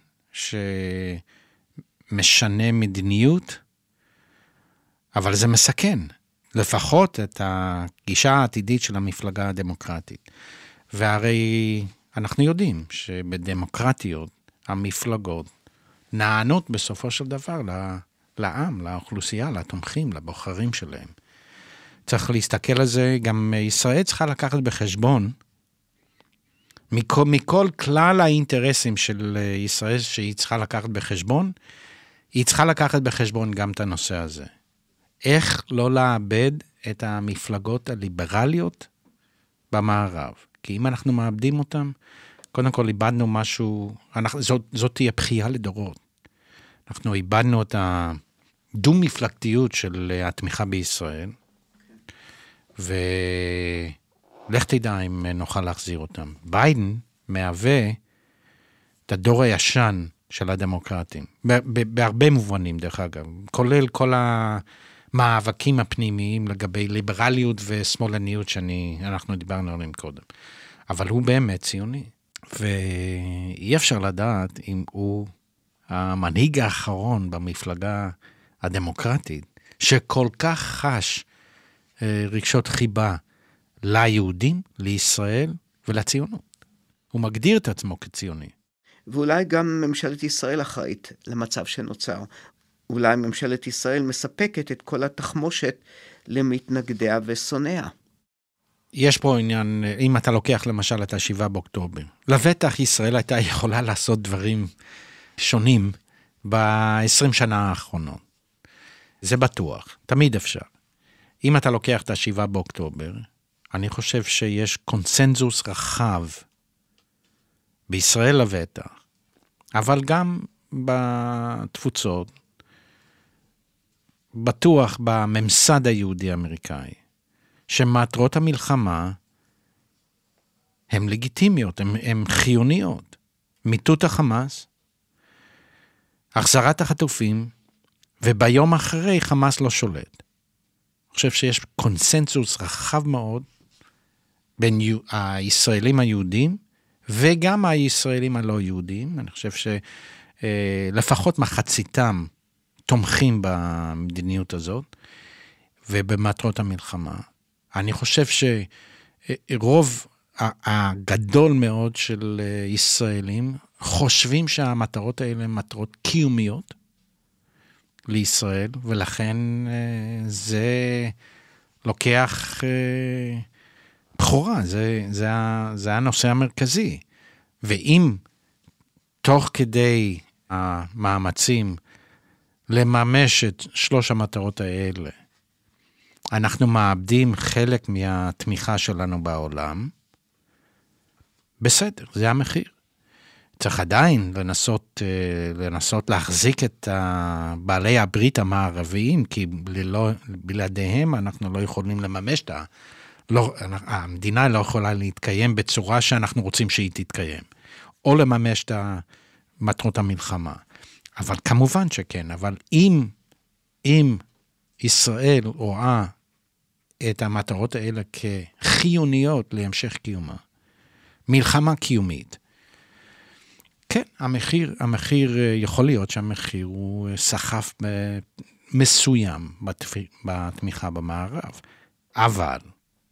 שמשנה מדיניות, אבל זה מסכן, לפחות את הגישה העתידית של המפלגה הדמוקרטית. והרי אנחנו יודעים שבדמוקרטיות המפלגות נענות בסופו של דבר לעם, לאוכלוסייה, לתומכים, לבוחרים שלהם. צריך להסתכל על זה, גם ישראל צריכה לקחת בחשבון, מכל, מכל כלל האינטרסים של ישראל שהיא צריכה לקחת בחשבון, היא צריכה לקחת בחשבון גם את הנושא הזה. איך לא לאבד את המפלגות הליברליות במערב. כי אם אנחנו מאבדים אותם, קודם כל איבדנו משהו, אנחנו, זאת, זאת תהיה בכייה לדורות. אנחנו איבדנו את הדו-מפלגתיות של התמיכה בישראל, ולך תדע אם נוכל להחזיר אותם. ביידן מהווה את הדור הישן של הדמוקרטים, בהרבה מובנים דרך אגב, כולל כל המאבקים הפנימיים לגבי ליברליות ושמאלניות שאנחנו דיברנו עליהם קודם. אבל הוא באמת ציוני, ואי אפשר לדעת אם הוא המנהיג האחרון במפלגה הדמוקרטית, שכל כך חש רגשות חיבה ליהודים, לישראל ולציונות. הוא מגדיר את עצמו כציוני. ואולי גם ממשלת ישראל אחראית למצב שנוצר. אולי ממשלת ישראל מספקת את כל התחמושת למתנגדיה ושונאיה. יש פה עניין, אם אתה לוקח למשל את השבעה באוקטובר, לבטח ישראל הייתה יכולה לעשות דברים שונים ב-עשרים שנה האחרונות. זה בטוח, תמיד אפשר. אם אתה לוקח את השבעה באוקטובר, אני חושב שיש קונסנזוס רחב בישראל לבטח, אבל גם בתפוצות, בטוח בממסד היהודי האמריקאי, שמטרות המלחמה הן לגיטימיות, הן חיוניות. מיטוט החמאס, החזרת החטופים, וביום אחרי חמאס לא שולט. אני חושב שיש קונסנזוס רחב מאוד בין הישראלים היהודים, וגם הישראלים הלא יהודים. אני חושב שלפחות מחציתם תומכים במדיניות הזאת, ובמטרות המלחמה. אני חושב שרוב הגדול מאוד של ישראלים חושבים שהמטרות האלה הן מטרות קיומיות לישראל, ולכן זה לוקח בחורה, זה, זה, זה הנושא המרכזי. ואם תוך כדי המאמצים לממש את שלוש המטרות האלה, אנחנו מאבדים חלק מהתמיכה שלנו בעולם, בסדר, זה המחיר. צריך עדיין לנסות, לנסות להחזיק את בעלי הברית המערביים, כי ללא, בלעדיהם אנחנו לא יכולים לממש את ה... לא, המדינה לא יכולה להתקיים בצורה שאנחנו רוצים שהיא תתקיים, או לממש את מטרות המלחמה. אבל כמובן שכן, אבל אם, אם ישראל רואה את המטרות האלה כחיוניות להמשך קיומה, מלחמה קיומית, כן, המחיר, המחיר יכול להיות שהמחיר הוא סחף מסוים בתמיכה במערב, אבל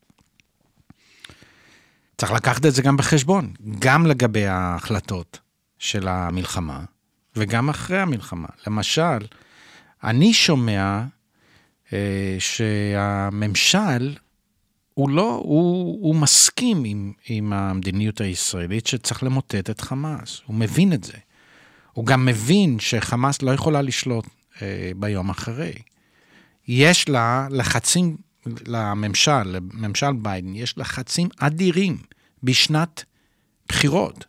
צריך לקחת את זה גם בחשבון, גם לגבי ההחלטות של המלחמה, וגם אחרי המלחמה. למשל, אני שומע אה, שהממשל, הוא לא, הוא, הוא מסכים עם, עם המדיניות הישראלית שצריך למוטט את חמאס. הוא מבין את זה. הוא גם מבין שחמאס לא יכולה לשלוט אה, ביום אחרי. יש לה לחצים, לממשל, לממשל ביידן, יש לחצים אדירים בשנת בחירות.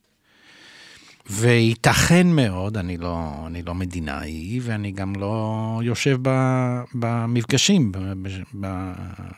וייתכן מאוד, אני לא, אני לא מדינאי, ואני גם לא יושב במפגשים, ב, ב,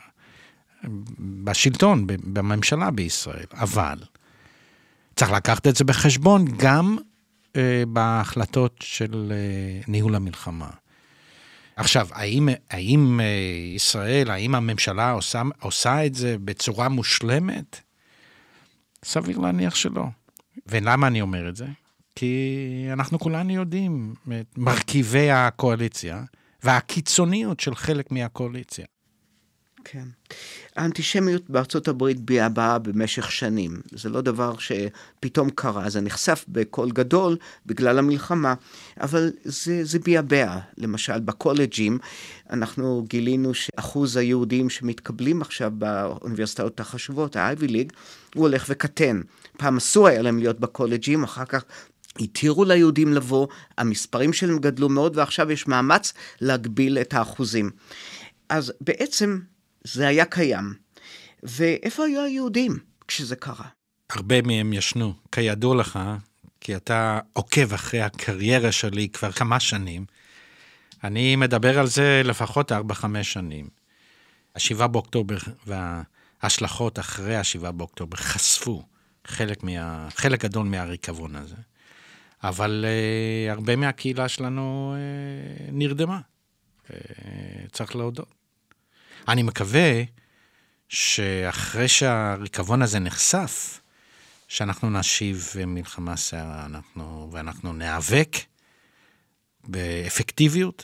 בשלטון, בממשלה בישראל, אבל צריך לקחת את זה בחשבון גם אה, בהחלטות של אה, ניהול המלחמה. עכשיו, האם, האם אה, ישראל, האם הממשלה עושה, עושה את זה בצורה מושלמת? סביר להניח שלא. ולמה אני אומר את זה? כי אנחנו כולנו יודעים את מרכיבי הקואליציה, והקיצוניות של חלק מהקואליציה. כן. האנטישמיות בארצות הברית ביעה במשך שנים. זה לא דבר שפתאום קרה, זה נחשף בקול גדול בגלל המלחמה, אבל זה, זה ביעה. למשל, בקולג'ים, אנחנו גילינו שאחוז היהודים שמתקבלים עכשיו באוניברסיטאות החשובות, ה-Ivy League, הוא הולך וקטן. פעם אסור היה להם להיות בקולג'ים, אחר כך התירו ליהודים לבוא, המספרים שלהם גדלו מאוד, ועכשיו יש מאמץ להגביל את האחוזים. אז בעצם זה היה קיים. ואיפה היו היהודים כשזה קרה? הרבה מהם ישנו. כידוע לך, כי אתה עוקב אחרי הקריירה שלי כבר כמה שנים, אני מדבר על זה לפחות ארבע, חמש שנים. השבעה באוקטובר וההשלכות אחרי השבעה באוקטובר חשפו חלק, מה, חלק גדול מהריקבון הזה. אבל uh, הרבה מהקהילה שלנו uh, נרדמה. Uh, צריך להודות. אני מקווה שאחרי שהריקבון הזה נחשף, שאנחנו נשיב מלחמה סערה, אנחנו, ואנחנו ניאבק באפקטיביות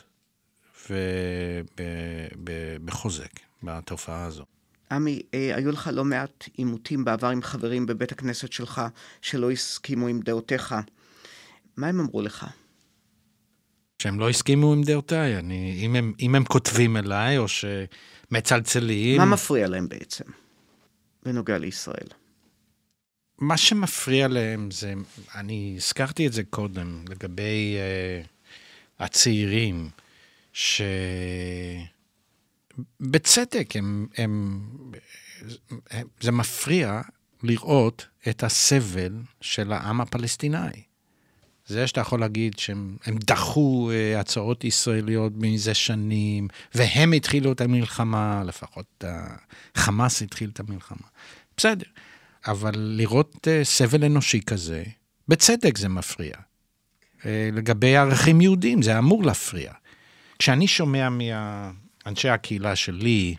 ובחוזק בתופעה הזו. עמי, היו לך לא מעט עימותים בעבר עם חברים בבית הכנסת שלך שלא הסכימו עם דעותיך. מה הם אמרו לך? שהם לא הסכימו עם דעותיי. אני, אם הם, אם הם כותבים אליי או שמצלצלים... מה מפריע להם בעצם בנוגע לישראל? מה שמפריע להם זה, אני הזכרתי את זה קודם, לגבי uh, הצעירים, שבצדק הם, הם, הם, זה מפריע לראות את הסבל של העם הפלסטיני. זה שאתה יכול להגיד שהם דחו uh, הצעות ישראליות מזה שנים, והם התחילו את המלחמה, לפחות חמאס התחיל את המלחמה. בסדר. אבל לראות uh, סבל אנושי כזה, בצדק זה מפריע. Uh, לגבי ערכים יהודים, זה אמור להפריע. כשאני שומע מאנשי הקהילה שלי,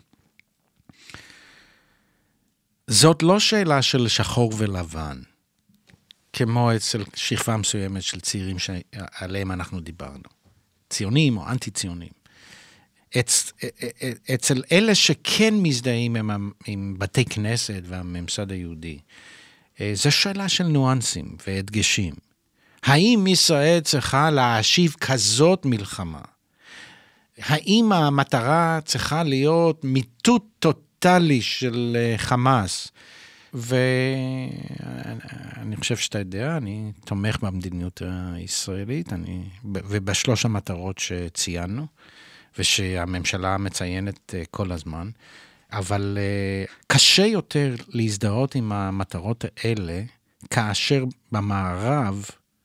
זאת לא שאלה של שחור ולבן, כמו אצל שכבה מסוימת של צעירים שעליהם אנחנו דיברנו. ציונים או אנטי-ציונים. אצ, אצל אלה שכן מזדהים עם, עם בתי כנסת והממסד היהודי, זו שאלה של ניואנסים והדגשים. האם ישראל צריכה להשיב כזאת מלחמה? האם המטרה צריכה להיות מיטוט טוטלי של חמאס, ואני חושב שאתה יודע, אני תומך במדיניות הישראלית, אני, ובשלוש המטרות שציינו, ושהממשלה מציינת כל הזמן, אבל קשה יותר להזדהות עם המטרות האלה, כאשר במערב,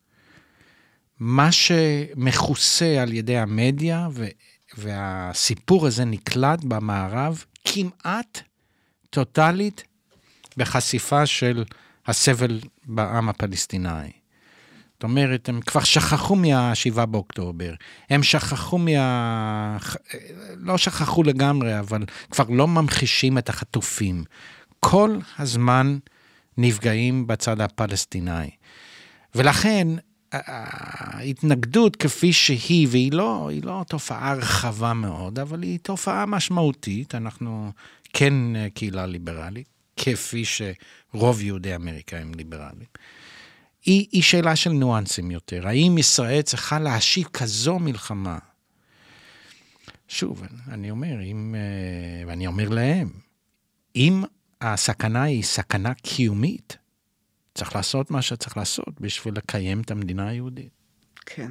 מה שמכוסה על ידי המדיה, והסיפור הזה נקלט במערב, כמעט טוטלית, בחשיפה של הסבל בעם הפלסטיני. זאת אומרת, הם כבר שכחו מהשבעה באוקטובר, הם שכחו מה... לא שכחו לגמרי, אבל כבר לא ממחישים את החטופים. כל הזמן נפגעים בצד הפלסטיני. ולכן, ההתנגדות כפי שהיא, והיא לא, היא לא תופעה רחבה מאוד, אבל היא תופעה משמעותית, אנחנו כן קהילה ליברלית, כפי שרוב יהודי אמריקה הם ליברליים. היא, היא שאלה של ניואנסים יותר. האם ישראל צריכה להשיב כזו מלחמה? שוב, אני אומר, אם, ואני אומר להם, אם הסכנה היא סכנה קיומית, צריך לעשות מה שצריך לעשות בשביל לקיים את המדינה היהודית. כן.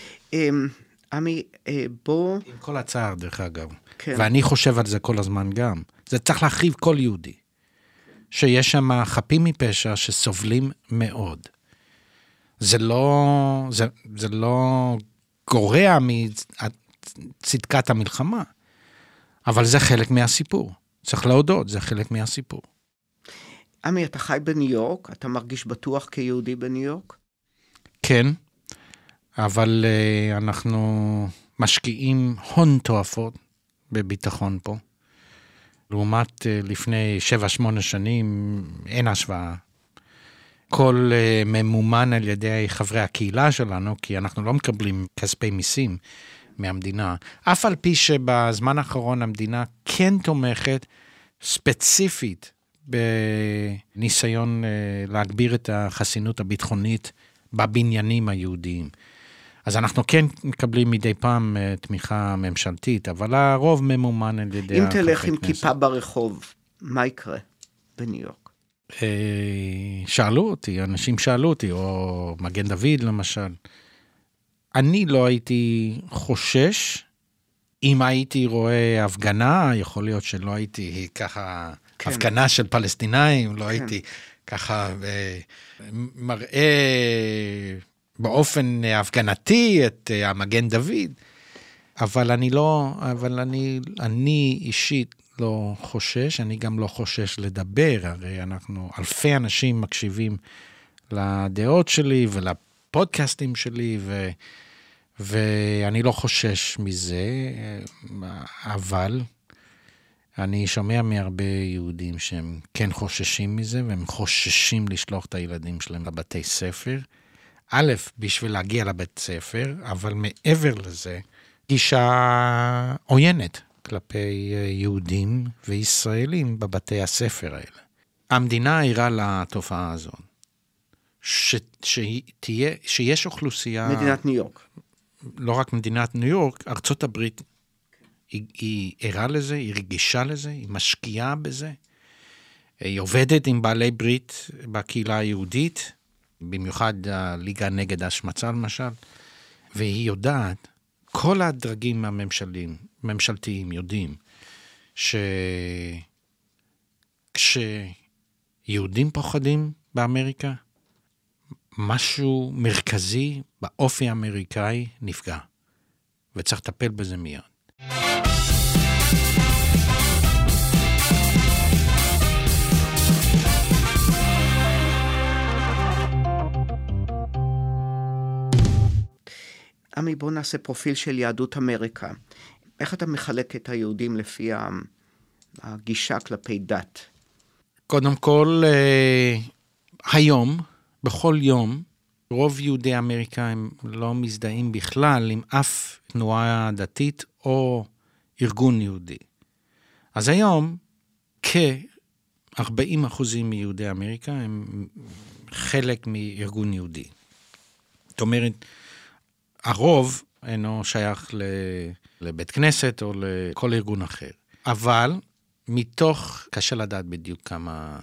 עמי, בוא... עם כל הצער, דרך אגב. כן. ואני חושב על זה כל הזמן גם. זה צריך להחריב כל יהודי. שיש שם חפים מפשע שסובלים מאוד. זה לא, זה, זה לא גורע מצדקת המלחמה, אבל זה חלק מהסיפור. צריך להודות, זה חלק מהסיפור. עמי, אתה חי בניו יורק? אתה מרגיש בטוח כיהודי בניו יורק? כן, אבל uh, אנחנו משקיעים הון תועפות בביטחון פה. לעומת uh, לפני שבע שמונה שנים, אין השוואה. כל uh, ממומן על ידי חברי הקהילה שלנו, כי אנחנו לא מקבלים כספי מיסים מהמדינה. אף על פי שבזמן האחרון המדינה כן תומכת ספציפית, בניסיון להגביר את החסינות הביטחונית בבניינים היהודיים. אז אנחנו כן מקבלים מדי פעם תמיכה ממשלתית, אבל הרוב ממומן על ידי... אם תלך עם כיפה ברחוב, מה יקרה בניו יורק? שאלו אותי, אנשים שאלו אותי, או מגן דוד למשל. אני לא הייתי חושש, אם הייתי רואה הפגנה, יכול להיות שלא הייתי ככה... כן. הפגנה של פלסטינאים, לא כן. הייתי ככה מראה באופן הפגנתי את המגן דוד, אבל אני לא, אבל אני, אני אישית לא חושש, אני גם לא חושש לדבר, הרי אנחנו, אלפי אנשים מקשיבים לדעות שלי ולפודקאסטים שלי, ו, ואני לא חושש מזה, אבל... אני שומע מהרבה יהודים שהם כן חוששים מזה, והם חוששים לשלוח את הילדים שלהם לבתי ספר. א', בשביל להגיע לבית ספר, אבל מעבר לזה, גישה עוינת כלפי יהודים וישראלים בבתי הספר האלה. המדינה עירה לתופעה הזאת, ש, שתהיה, שיש אוכלוסייה... מדינת ניו יורק. לא רק מדינת ניו יורק, ארצות הברית, היא, היא ערה לזה, היא רגישה לזה, היא משקיעה בזה, היא עובדת עם בעלי ברית בקהילה היהודית, במיוחד הליגה נגד השמצה למשל, והיא יודעת, כל הדרגים הממשליים, ממשלתיים יודעים, שכשיהודים פוחדים באמריקה, משהו מרכזי באופי האמריקאי נפגע, וצריך לטפל בזה מיד. עמי, בוא נעשה פרופיל של יהדות אמריקה. איך אתה מחלק את היהודים לפי הגישה כלפי דת? קודם כל, היום, בכל יום, רוב יהודי אמריקה הם לא מזדהים בכלל עם אף תנועה דתית או ארגון יהודי. אז היום, כ-ארבעים אחוזים מיהודי אמריקה הם חלק מארגון יהודי. זאת אומרת, הרוב אינו שייך לבית כנסת או לכל ארגון אחר. אבל מתוך, קשה לדעת בדיוק כמה,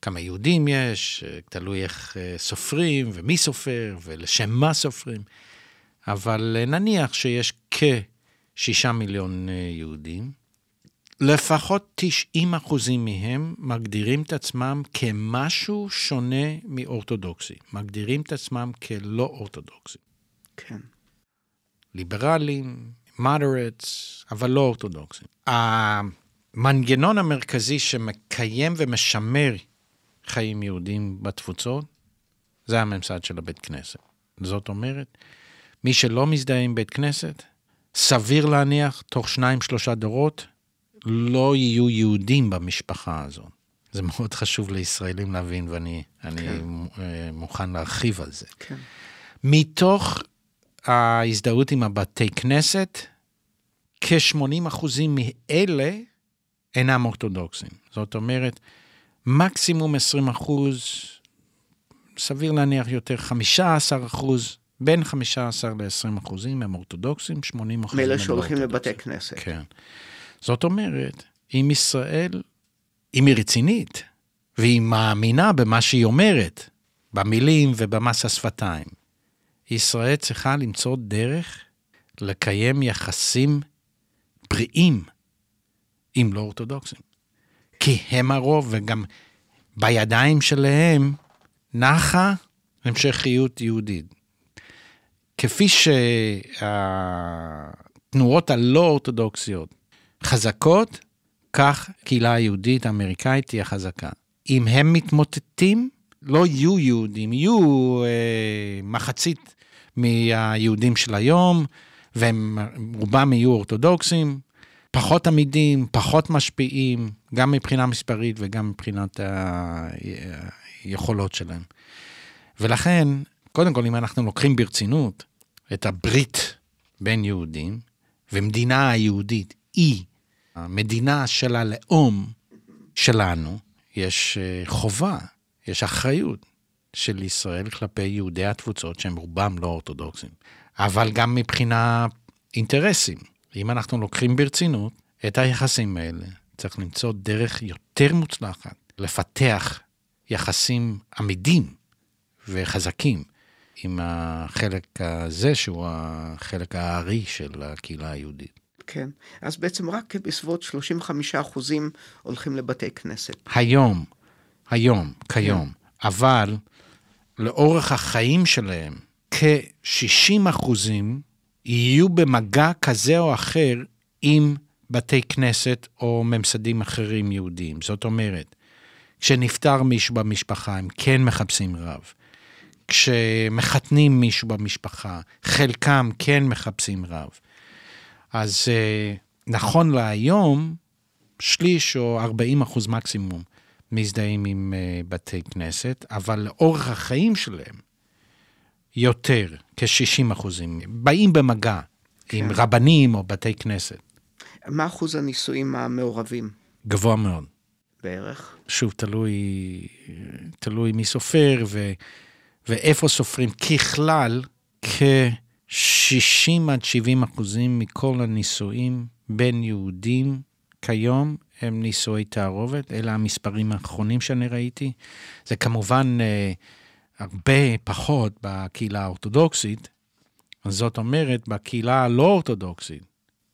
כמה יהודים יש, תלוי איך סופרים ומי סופר ולשם מה סופרים, אבל נניח שיש כשישה מיליון יהודים, לפחות תשעים אחוזים מהם מגדירים את עצמם כמשהו שונה מאורתודוקסי, מגדירים את עצמם כלא אורתודוקסי. כן. ליברלים, moderates, אבל לא אורתודוקסים. המנגנון המרכזי שמקיים ומשמר חיים יהודים בתפוצות, זה הממסד של הבית כנסת. זאת אומרת, מי שלא מזדהה עם בית כנסת, סביר להניח, תוך שניים, שלושה דורות, לא יהיו יהודים במשפחה הזאת. זה מאוד חשוב לישראלים להבין, ואני אני כן. מוכן להרחיב על זה. כן. מתוך ההזדהות עם הבתי כנסת, כ-שמונים אחוזים מאלה אינם אורתודוקסים. זאת אומרת, מקסימום עשרים אחוז, סביר להניח יותר, חמישה עשר אחוז, בין חמישה עשר ל-עשרים אחוזים הם אורתודוקסים, שמונים אחוזים הם לא אורתודוקסים. מאלה שהולכים לבתי כנסת. כן. זאת אומרת, אם ישראל, אם היא רצינית, והיא מאמינה במה שהיא אומרת, במילים ובמס השפתיים, ישראל צריכה למצוא דרך לקיים יחסים בריאים עם לא אורתודוקסים. כי הם הרוב, וגם בידיים שלהם נחה המשכיות יהודית. כפי שהתנועות הלא אורתודוקסיות חזקות, כך קהילה היהודית האמריקאית תהיה חזקה. אם הם מתמוטטים, לא יהיו יהודים, יהיו אה, מחצית מהיהודים של היום, והם רובם יהיו אורתודוקסים, פחות עמידים, פחות משפיעים, גם מבחינה מספרית וגם מבחינת היכולות שלהם. ולכן, קודם כל, אם אנחנו לוקחים ברצינות את הברית בין יהודים, ומדינה היהודית היא המדינה של הלאום שלנו, יש חובה, יש אחריות של ישראל כלפי יהודי התפוצות, שהם רובם לא אורתודוקסים. אבל גם מבחינה אינטרסים. אם אנחנו לוקחים ברצינות את היחסים האלה, צריך למצוא דרך יותר מוצלחת, לפתח יחסים עמידים וחזקים, עם החלק הזה, שהוא החלק הארי של הקהילה היהודית. כן, אז בעצם רק בסביבות שלושים וחמישה אחוזים הולכים לבתי כנסת. היום, היום, כיום, כן. אבל לאורך החיים שלהם, כ-שישים אחוזים יהיו במגע כזה או אחר עם בתי כנסת או ממסדים אחרים יהודיים. זאת אומרת, כשנפטר מישהו במשפחה, הם כן מחפשים רב. כשמחתנים מישהו במשפחה, חלקם כן מחפשים רב. אז נכון להיום, שליש או ארבעים אחוז מקסימום מזדהים עם בתי כנסת, אבל לאורך החיים שלהם, יותר, כ-שישים אחוזים, באים במגע כן. עם רבנים או בתי כנסת. מה אחוז הנישואים המעורבים? גבוה מאוד. בערך? שוב, תלוי, תלוי מי סופר ו, ואיפה סופרים. ככלל, כ-שישים עד שבעים אחוזים מכל הנישואים בין יהודים כיום הם נישואי תערובת. אלה המספרים האחרונים שאני ראיתי. זה כמובן הרבה פחות בקהילה האורתודוקסית, זאת אומרת, בקהילה הלא אורתודוקסית,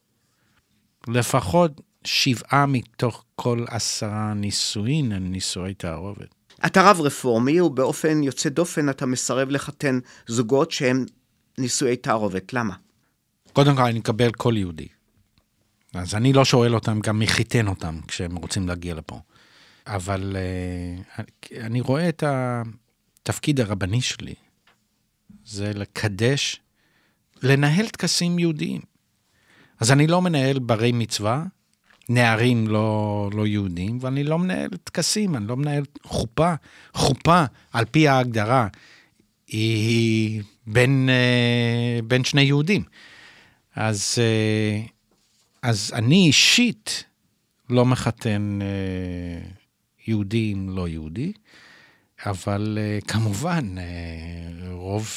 לפחות שבעה מתוך כל עשרה נישואין הם נישואי תערובת. אתה רב רפורמי, ובאופן יוצא דופן אתה מסרב לחתן זוגות שהם נישואי תערובת. למה? קודם כל אני מקבל כל יהודי. אז אני לא שואל אותם גם מי חיתן אותם כשהם רוצים להגיע לפה. אבל אני רואה את התפקיד הרבני שלי, זה לקדש, לנהל טקסים יהודיים. אז אני לא מנהל ברי מצווה, נערים לא, לא יהודים, ואני לא מנהל טקסים, אני לא מנהל חופה. חופה, על פי ההגדרה, היא בין, בין שני יהודים. אז, אז אני אישית לא מחתן יהודי עם לא יהודי, אבל כמובן, רוב,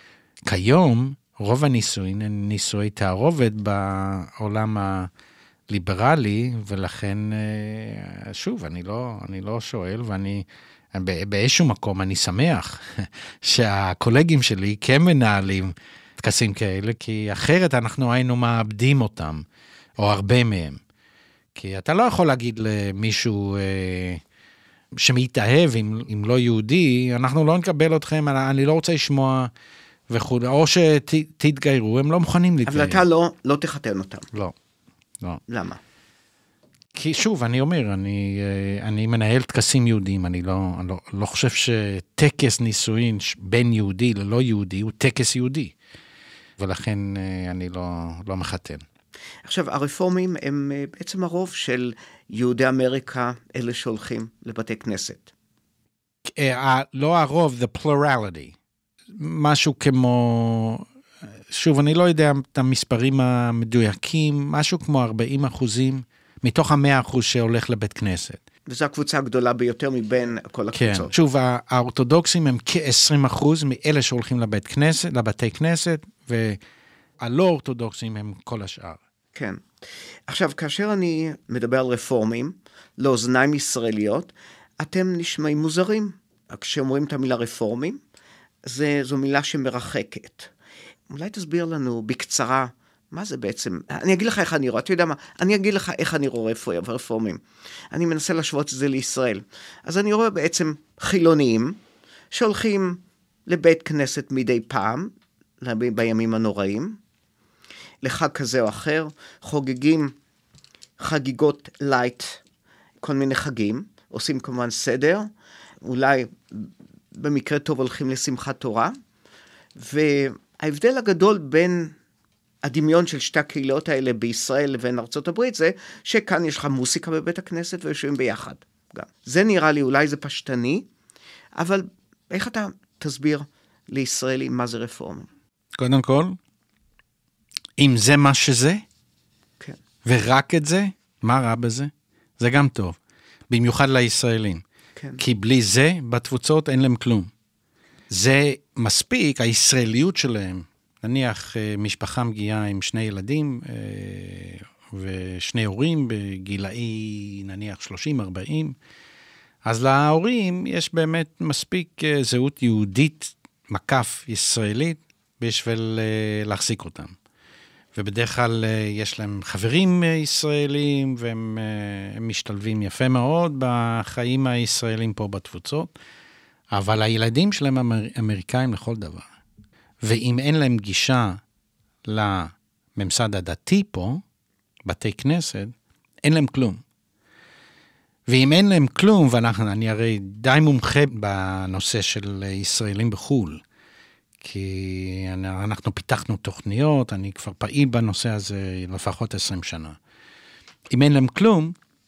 כיום, רוב הנישואין הם נישואי תערובת בעולם ליברלי, ולכן, שוב, אני לא, אני לא שואל, ואני, באיזשהו מקום אני שמח שהקולגים שלי כן מנהלים טקסים כאלה, כי אחרת אנחנו היינו מאבדים אותם, או הרבה מהם. כי אתה לא יכול להגיד למישהו שמתאהב אם, אם לא יהודי, אנחנו לא נקבל אתכם, אני לא רוצה לשמוע וכו', או שתתגיירו, הם לא מוכנים להתגייר. אבל אתה לא, לא תחתן אותם. לא, לא. למה? כי שוב, אני אומר, אני, אני מנהל טקסים יהודים, אני לא, אני לא, לא חושב שטקס נישואין בין יהודי ללא יהודי הוא טקס יהודי, ולכן אני לא, לא מחתן. עכשיו, הרפורמים הם בעצם הרוב של יהודי אמריקה, אלה שהולכים לבתי כנסת. לא הרוב, the plurality. משהו כמו, שוב, אני לא יודע את המספרים המדויקים, משהו כמו ארבעים אחוזים, מתוך המאה אחוז שהולך לבית כנסת. וזו הקבוצה הגדולה ביותר מבין כל הקבוצות. כן, שוב, האורתודוקסים הם כ-עשרים אחוז מאלה שהולכים לבית כנסת, לבתי כנסת, והלא אורתודוקסים הם כל השאר. כן. עכשיו, כאשר אני מדבר על רפורמים, לאוזניים ישראליות, אתם נשמעים מוזרים. כשאומרים את המילה רפורמים, זה, זו מילה שמרחקת. אולי תסביר לנו בקצרה, מה זה בעצם? אני אגיד לך איך אני רואה, אתה יודע מה? אני אגיד לך איך אני רואה רפורמים. אני מנסה להשוות את זה לישראל. אז אני רואה בעצם חילוניים, שהולכים לבית כנסת מדי פעם, בימים הנוראים, לחג כזה או אחר, חוגגים חגיגות לייט, כל מיני חגים, עושים כמובן סדר, אולי במקרה טוב הולכים לשמחת תורה, וההבדל הגדול בין הדמיון של שתי הקהילות האלה בישראל לבין ארצות הברית, זה שכאן יש לך מוסיקה בבית הכנסת ויושבים ביחד. גם. זה נראה לי, אולי זה פשטני, אבל איך אתה תסביר לישראלים מה זה רפורמים? קודם כל, אם זה מה שזה, כן. ורק את זה, מה רע בזה? זה גם טוב, במיוחד לישראלים. כן. כי בלי זה, בתפוצות אין להם כלום. זה מספיק, הישראליות שלהם, נניח משפחה מגיעה עם שני ילדים, ושני הורים בגילאי נניח שלושים ארבעים, אז להורים יש באמת מספיק זהות יהודית, מקף ישראלית, בשביל להחזיק אותם. ובדרך כלל יש להם חברים ישראלים, והם משתלבים יפה מאוד בחיים הישראלים פה בתפוצות, אבל הילדים שלהם אמר, אמריקאים לכל דבר. ואם אין להם גישה לממסד הדתי פה, בתי כנסת, אין להם כלום. ואם אין להם כלום, ואנחנו, אני הרי די מומחה בנושא של ישראלים בחול, כי אנחנו פיתחנו תוכניות, אני כבר פעיל בנושא הזה לפחות עשרים שנה. אם אין להם כלום,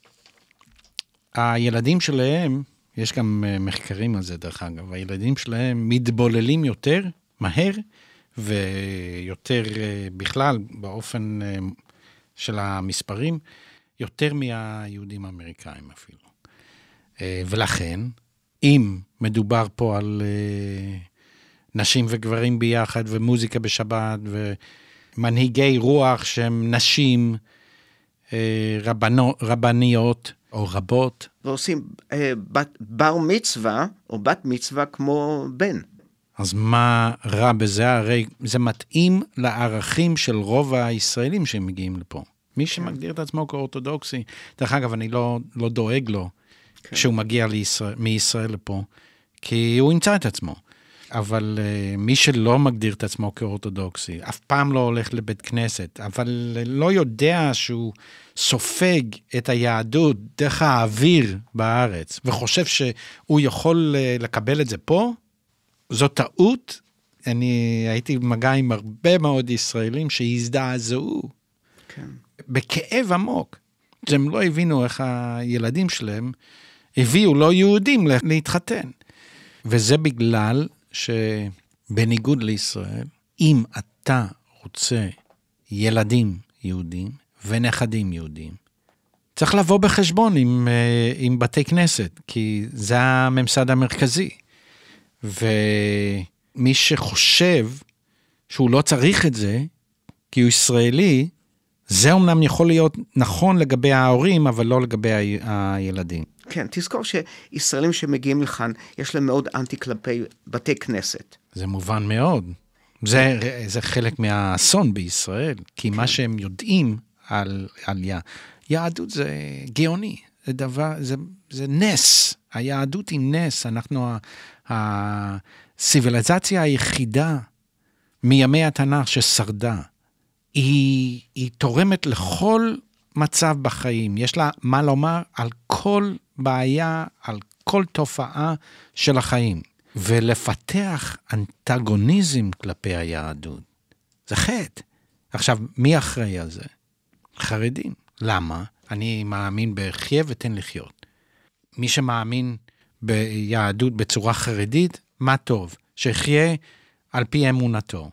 הילדים שלהם, יש גם מחקרים על זה דרך אגב, הילדים שלהם מתבוללים יותר מהר, ויותר בכלל באופן של המספרים, יותר מהיהודים האמריקאים אפילו. ולכן, אם מדובר פה על נשים וגברים ביחד, ומוזיקה בשבת, ומנהיגי רוח שהם נשים רבנו, רבניות או רבות. ועושים בת, בר מצווה או בת מצווה כמו בן. אז מה רע בזה? הרי זה מתאים לערכים של רוב הישראלים שהם מגיעים לפה. מי שמגדיר את עצמו כאורתודוקסי, דרך אגב, אני לא, לא דואג לו כן. כשהוא מגיע לישראל, מישראל לפה, כי הוא ימצא את עצמו. אבל uh, מי שלא מגדיר את עצמו כאורתודוקסי, אף פעם לא הולך לבית כנסת, אבל לא יודע שהוא סופג את היהדות דרך האוויר בארץ, וחושב שהוא יכול uh, לקבל את זה פה, זו טעות. אני הייתי במגע עם הרבה מאוד ישראלים שהזדעזעו כן. בכאב עמוק. שהם לא הבינו איך הילדים שלהם הביאו לא יהודים להתחתן. וזה בגלל שבניגוד לישראל, אם אתה רוצה ילדים יהודים ונכדים יהודים, צריך לבוא בחשבון עם, עם בתי כנסת, כי זה הממסד המרכזי. ומי שחושב שהוא לא צריך את זה, כי הוא ישראלי, זה אומנם יכול להיות נכון לגבי ההורים, אבל לא לגבי ה- הילדים. כן, תזכור שישראלים שמגיעים לכאן, יש להם מאוד אנטי כלפי בתי כנסת. זה מובן מאוד. זה, זה חלק מהאסון בישראל, כי כן. מה שהם יודעים על, על י... יהדות זה גאוני, זה דבר, זה, זה נס. היהדות היא נס, אנחנו הסיביליזציה היחידה מימי התנ"ך ששרדה. היא, היא תורמת לכל מצב בחיים, יש לה מה לומר על כל בעיה, על כל תופעה של החיים, ולפתח אנטגוניזם כלפי היהדות. זה חטא. עכשיו, מי אחראי על זה? חרדים. למה? אני מאמין בחיה ותן לחיות. מי שמאמין ביהדות בצורה חרדית, מה טוב? שחיה על פי אמונתו.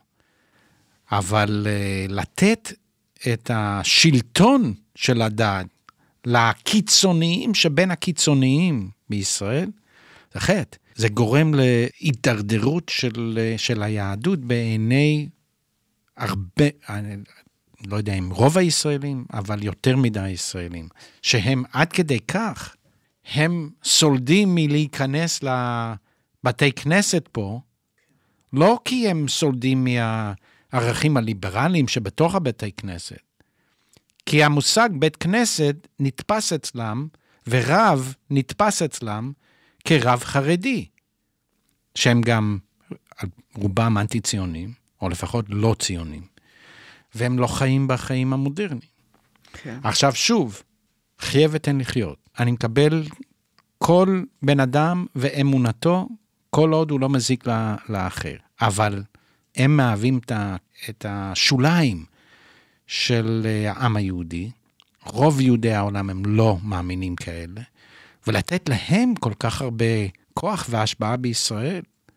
אבל uh, לתת את השלטון של הדת לקיצוניים שבין הקיצוניים בישראל, זה חטא. זה גורם להתדרדרות של, של היהדות בעיני הרבה, אני לא יודע אם רוב הישראלים, אבל יותר מדי ישראלים, שהם עד כדי כך, הם סולדים מלהיכנס לבתי כנסת פה, לא כי הם סולדים מהערכים הליברליים שבתוך הבתי כנסת, כי המושג בית כנסת נתפס אצלם, ורב נתפס אצלם כרב חרדי, שהם גם רובם אנטי-ציונים, או לפחות לא ציונים, והם לא חיים בחיים המודרניים. כן. עכשיו שוב, חיה ותן לחיות. אני מקבל כל בן אדם ואמונתו, כל עוד הוא לא מזיק לאחר. אבל הם מהווים את השוליים של העם היהודי, רוב יהודי העולם הם לא מאמינים כאלה, ולתת להם כל כך הרבה כוח והשפעה בישראל,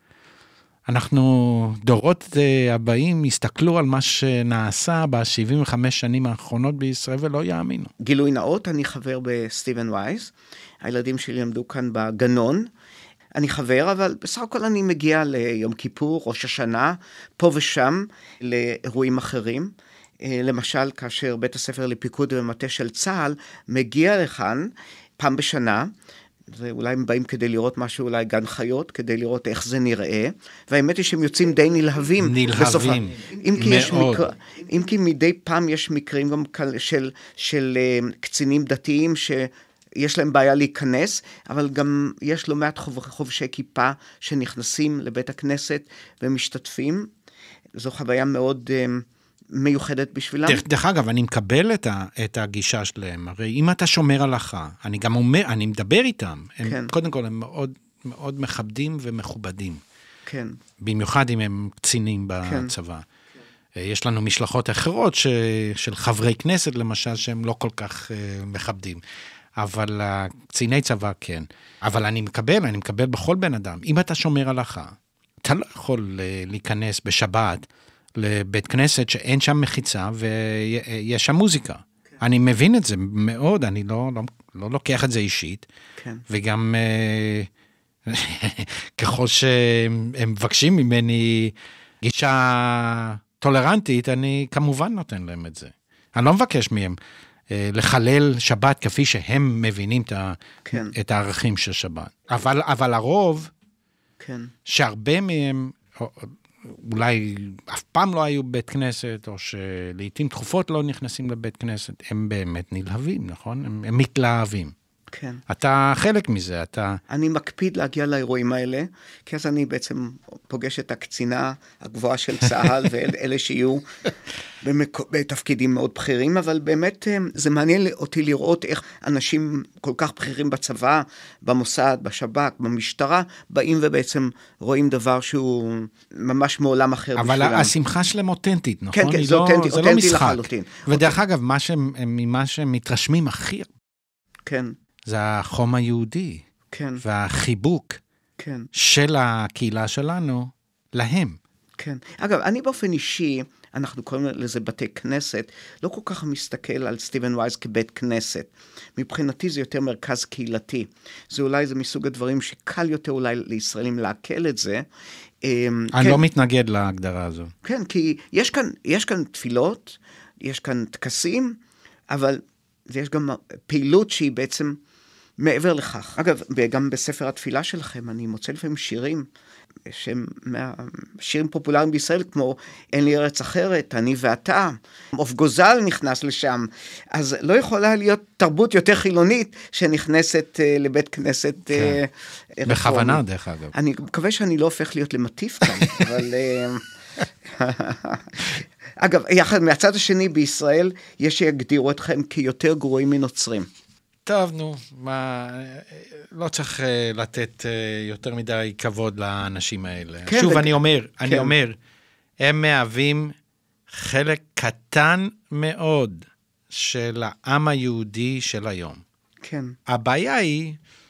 אנחנו דורות הבאים הסתכלו על מה שנעשה ב-שבעים וחמש שנים האחרונות בישראל ולא יאמינו. גילוי נאות, אני חבר בסטיבן וייס, הילדים שלי למדו כאן בגנון, אני חבר, אבל בסך הכל אני מגיע ליום כיפור, ראש השנה, פה ושם, לאירועים אחרים. למשל, כאשר בית הספר לפיקוד ומטה של צה"ל מגיע לכאן פעם בשנה, ואולי הם באים כדי לראות משהו, אולי גן חיות, כדי לראות איך זה נראה, והאמת היא שהם יוצאים די נלהבים. נלהבים, אם כי יש מקר... אם כי מדי פעם יש מקרים גם של, של uh, קצינים דתיים שיש להם בעיה להיכנס, אבל גם יש לא מעט חוב... חובשי כיפה שנכנסים לבית הכנסת ומשתתפים. זו חוויה מאוד... Uh, מיוחדת בשבילם. דרך, דרך אגב, אני מקבל את, ה, את הגישה שלהם. הרי אם אתה שומר הלכה, אני גם אומר, אני מדבר איתם. הם, כן. קודם כל, הם מאוד, מאוד מכבדים ומכובדים. כן. במיוחד אם הם קצינים בצבא. כן. יש לנו משלחות אחרות ש, של חברי כנסת, למשל, שהם לא כל כך uh, מכבדים. אבל קציני צבא, כן. אבל אני מקבל, אני מקבל בכל בן אדם. אם אתה שומר הלכה, אתה לא יכול uh, להיכנס בשבת, לבית כנסת שאין שם מחיצה ויש שם מוזיקה. כן. אני מבין את זה מאוד, אני לא, לא, לא לוקח את זה אישית, כן. וגם ככל שהם מבקשים ממני גישה טולרנטית, אני כמובן נותן להם את זה. אני לא מבקש מהם לחלל שבת כפי שהם מבינים את, כן. את הערכים של שבת. אבל, אבל הרוב, כן. שהרבה מהם... אולי אף פעם לא היו בית כנסת, או שלעיתים תכופות לא נכנסים לבית כנסת, הם באמת נלהבים, נכון? הם, הם מתלהבים. כן. אתה חלק מזה, אתה... אני מקפיד להגיע לאירועים האלה, כי אז אני בעצם פוגש את הקצינה הגבוהה של צה"ל, ואלה שיהיו במק... בתפקידים מאוד בכירים, אבל באמת זה מעניין אותי לראות איך אנשים כל כך בכירים בצבא, במוסד, בשב"כ, במשטרה, באים ובעצם רואים דבר שהוא ממש מעולם אחר אבל בשבילם. אבל השמחה שלהם אותנטית, נכון? כן, כן, זה אותנטי, זה אותנטי לא משחק. לחלוטין. ודרך אגב, מה שהם, ממה שהם מתרשמים הכי... כן. זה החום היהודי, כן. והחיבוק כן. של הקהילה שלנו להם. כן. אגב, אני באופן אישי, אנחנו קוראים לזה בתי כנסת, לא כל כך מסתכל על סטיבן וייס כבית כנסת. מבחינתי זה יותר מרכז קהילתי. זה אולי, זה מסוג הדברים שקל יותר אולי לישראלים להקל את זה. אני כן, לא מתנגד להגדרה הזו. כן, כי יש כאן, יש כאן תפילות, יש כאן טקסים, אבל יש גם פעילות שהיא בעצם מעבר לכך. אגב, גם בספר התפילה שלכם, אני מוצא לפעמים שירים, שהם שירים פופולריים בישראל, כמו אין לי ארץ אחרת, אני ואתה, עוף גוזל נכנס לשם, אז לא יכולה להיות תרבות יותר חילונית, שנכנסת לבית כנסת כן. רפורמי. בכוונה, דרך אגב. אני מקווה שאני לא הופך להיות למטיף כאן, אבל... אגב, יחד מהצד השני בישראל, יש שיגדירו אתכם כיותר גרועים מנוצרים. טוב, נו, מה, לא צריך uh, לתת uh, יותר מדי כבוד לאנשים האלה. כן, שוב, ו... אני אומר, כן. אני אומר, הם מהווים חלק קטן מאוד של העם היהודי של היום. כן. הבעיה היא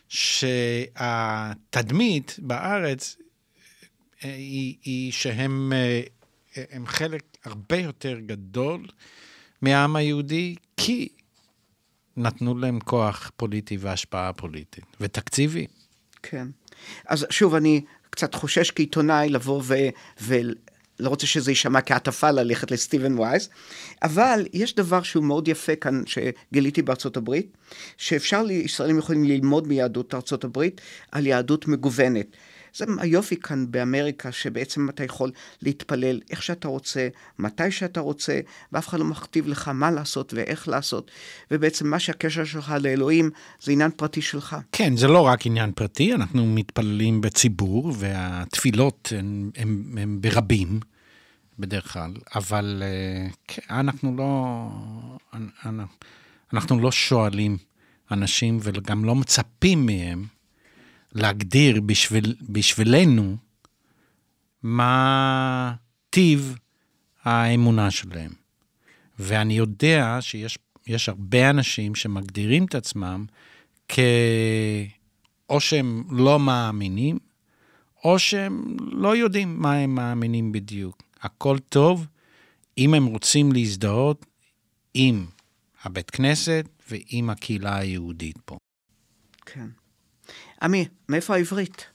שהתדמית בארץ היא, היא שהם הם חלק הרבה יותר גדול מהעם היהודי, כי נתנו להם כוח פוליטי והשפעה פוליטית, ותקציבי. כן. אז שוב, אני קצת חושש כעיתונאי לבוא ו... ו... לא רוצה שזה יישמע כעטפה ללכת לסטיבן וייז, אבל יש דבר שהוא מאוד יפה כאן, שגיליתי בארצות הברית, שאפשר, ישראלים יכולים ללמוד מיהדות ארצות הברית, על יהדות מגוונת. זה היופי כאן באמריקה, שבעצם אתה יכול להתפלל איך שאתה רוצה, מתי שאתה רוצה, ואף אחד לא מכתיב לך מה לעשות ואיך לעשות, ובעצם מה שהקשר שלך לאלוהים, זה עניין פרטי שלך. כן, זה לא רק עניין פרטי, אנחנו מתפללים בציבור, והתפילות הן, הן, הן ברבים, בדרך כלל, אבל אנחנו לא, אנחנו לא שואלים אנשים, וגם לא מצפים מהם, להגדיר בשביל, בשבילנו מה טיב האמונה שלהם. ואני יודע שיש יש הרבה אנשים שמגדירים את עצמם כאו שהם לא מאמינים, או שהם לא יודעים מה הם מאמינים בדיוק. הכל טוב אם הם רוצים להזדהות עם הבית כנסת ועם הקהילה היהודית פה. כן. עמי, מאיפה העברית?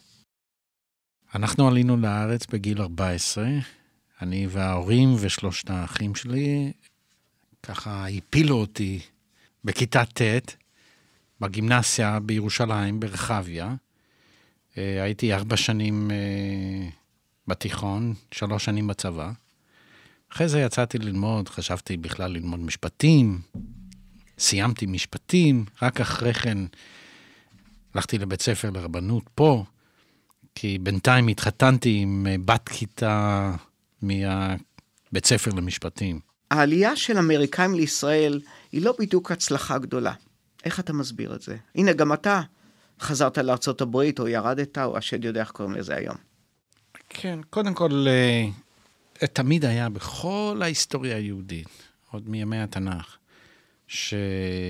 אנחנו עלינו לארץ בגיל ארבע עשרה, אני וההורים ושלושת האחים שלי, ככה הפילו אותי בכיתה ט' בגימנסיה בירושלים, ברחביה. הייתי ארבע שנים בתיכון, שלוש שנים בצבא. אחרי זה יצאתי ללמוד, חשבתי בכלל ללמוד משפטים, סיימתי משפטים, רק אחרי כן הלכתי לבית ספר לרבנות פה, כי בינתיים התחתנתי עם בת כיתה מהבית ספר למשפטים. העלייה של אמריקאים לישראל היא לא בדיוק הצלחה גדולה. איך אתה מסביר את זה? הנה, גם אתה חזרת לארצות הברית, או ירדת, או השד יודע איך קוראים לזה היום. כן, קודם כל, תמיד היה בכל ההיסטוריה היהודית, עוד מימי התנ"ך, שרוב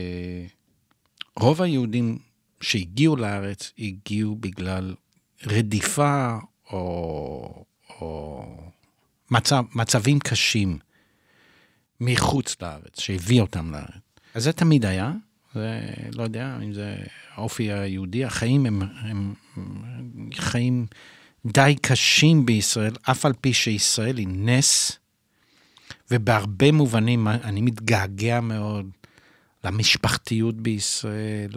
היהודים שהגיעו לארץ, הגיעו בגלל רדיפה או, או מצב, מצבים קשים מחוץ לארץ, שהביא אותם לארץ. אז זה תמיד היה, זה, לא יודע אם זה האופי היהודי, החיים הם, הם חיים די קשים בישראל, אף על פי שישראל היא נס, ובהרבה מובנים אני מתגעגע מאוד, למשפחתיות בישראל,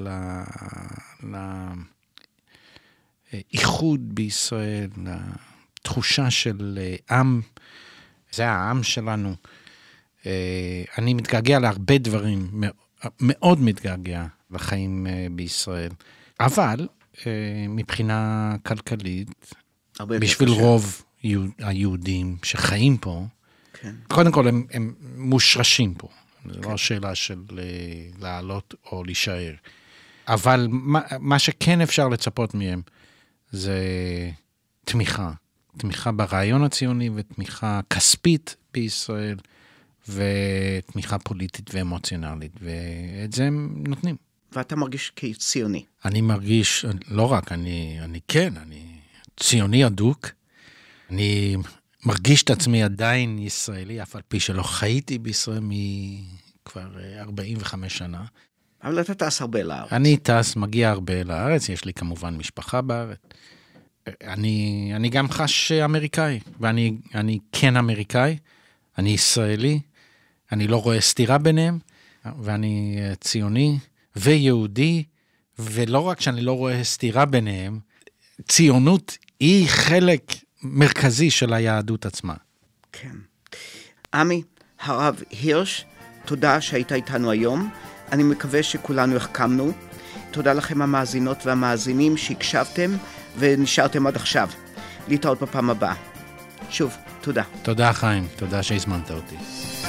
לאיחוד בישראל, לתחושה של עם, זה העם שלנו. אני מתגעגע להרבה דברים, מאוד מתגעגע לחיים בישראל, אבל מבחינה כלכלית, בשביל רוב היהודים שחיים פה, כן. קודם כל הם, הם מושרשים פה. זו לא שאלה של לעלות או להישאר. אבל מה, מה שכן אפשר לצפות מהם, זה תמיכה. תמיכה ברעיון הציוני, ותמיכה כספית בישראל, ותמיכה פוליטית ואמוציונלית. ואת זה הם נותנים. ואתה מרגיש כציוני? אני מרגיש, לא רק, אני, אני כן, אני ציוני אדוק. אני מרגיש את עצמי עדיין ישראלי, אף על פי שלא חייתי בישראל מכבר ארבעים וחמש שנה. אבל אתה טס הרבה לארץ. אני טס, מגיע הרבה לארץ, יש לי כמובן משפחה בארץ. אני, אני גם חש אמריקאי, ואני אני כן אמריקאי, אני ישראלי, אני לא רואה סתירה ביניהם, ואני ציוני ויהודי, ולא רק שאני לא רואה סתירה ביניהם, ציונות היא חלק מרכזי של היהדות עצמה. כן. עמי, הרב הירש, תודה שהיית איתנו היום. אני מקווה שכולנו החכמנו. תודה לכם המאזינות והמאזינים שהקשבתם ונשארתם עד עכשיו. להתראות בפעם הבאה. שוב, תודה. תודה חיים, תודה שהזמנת אותי.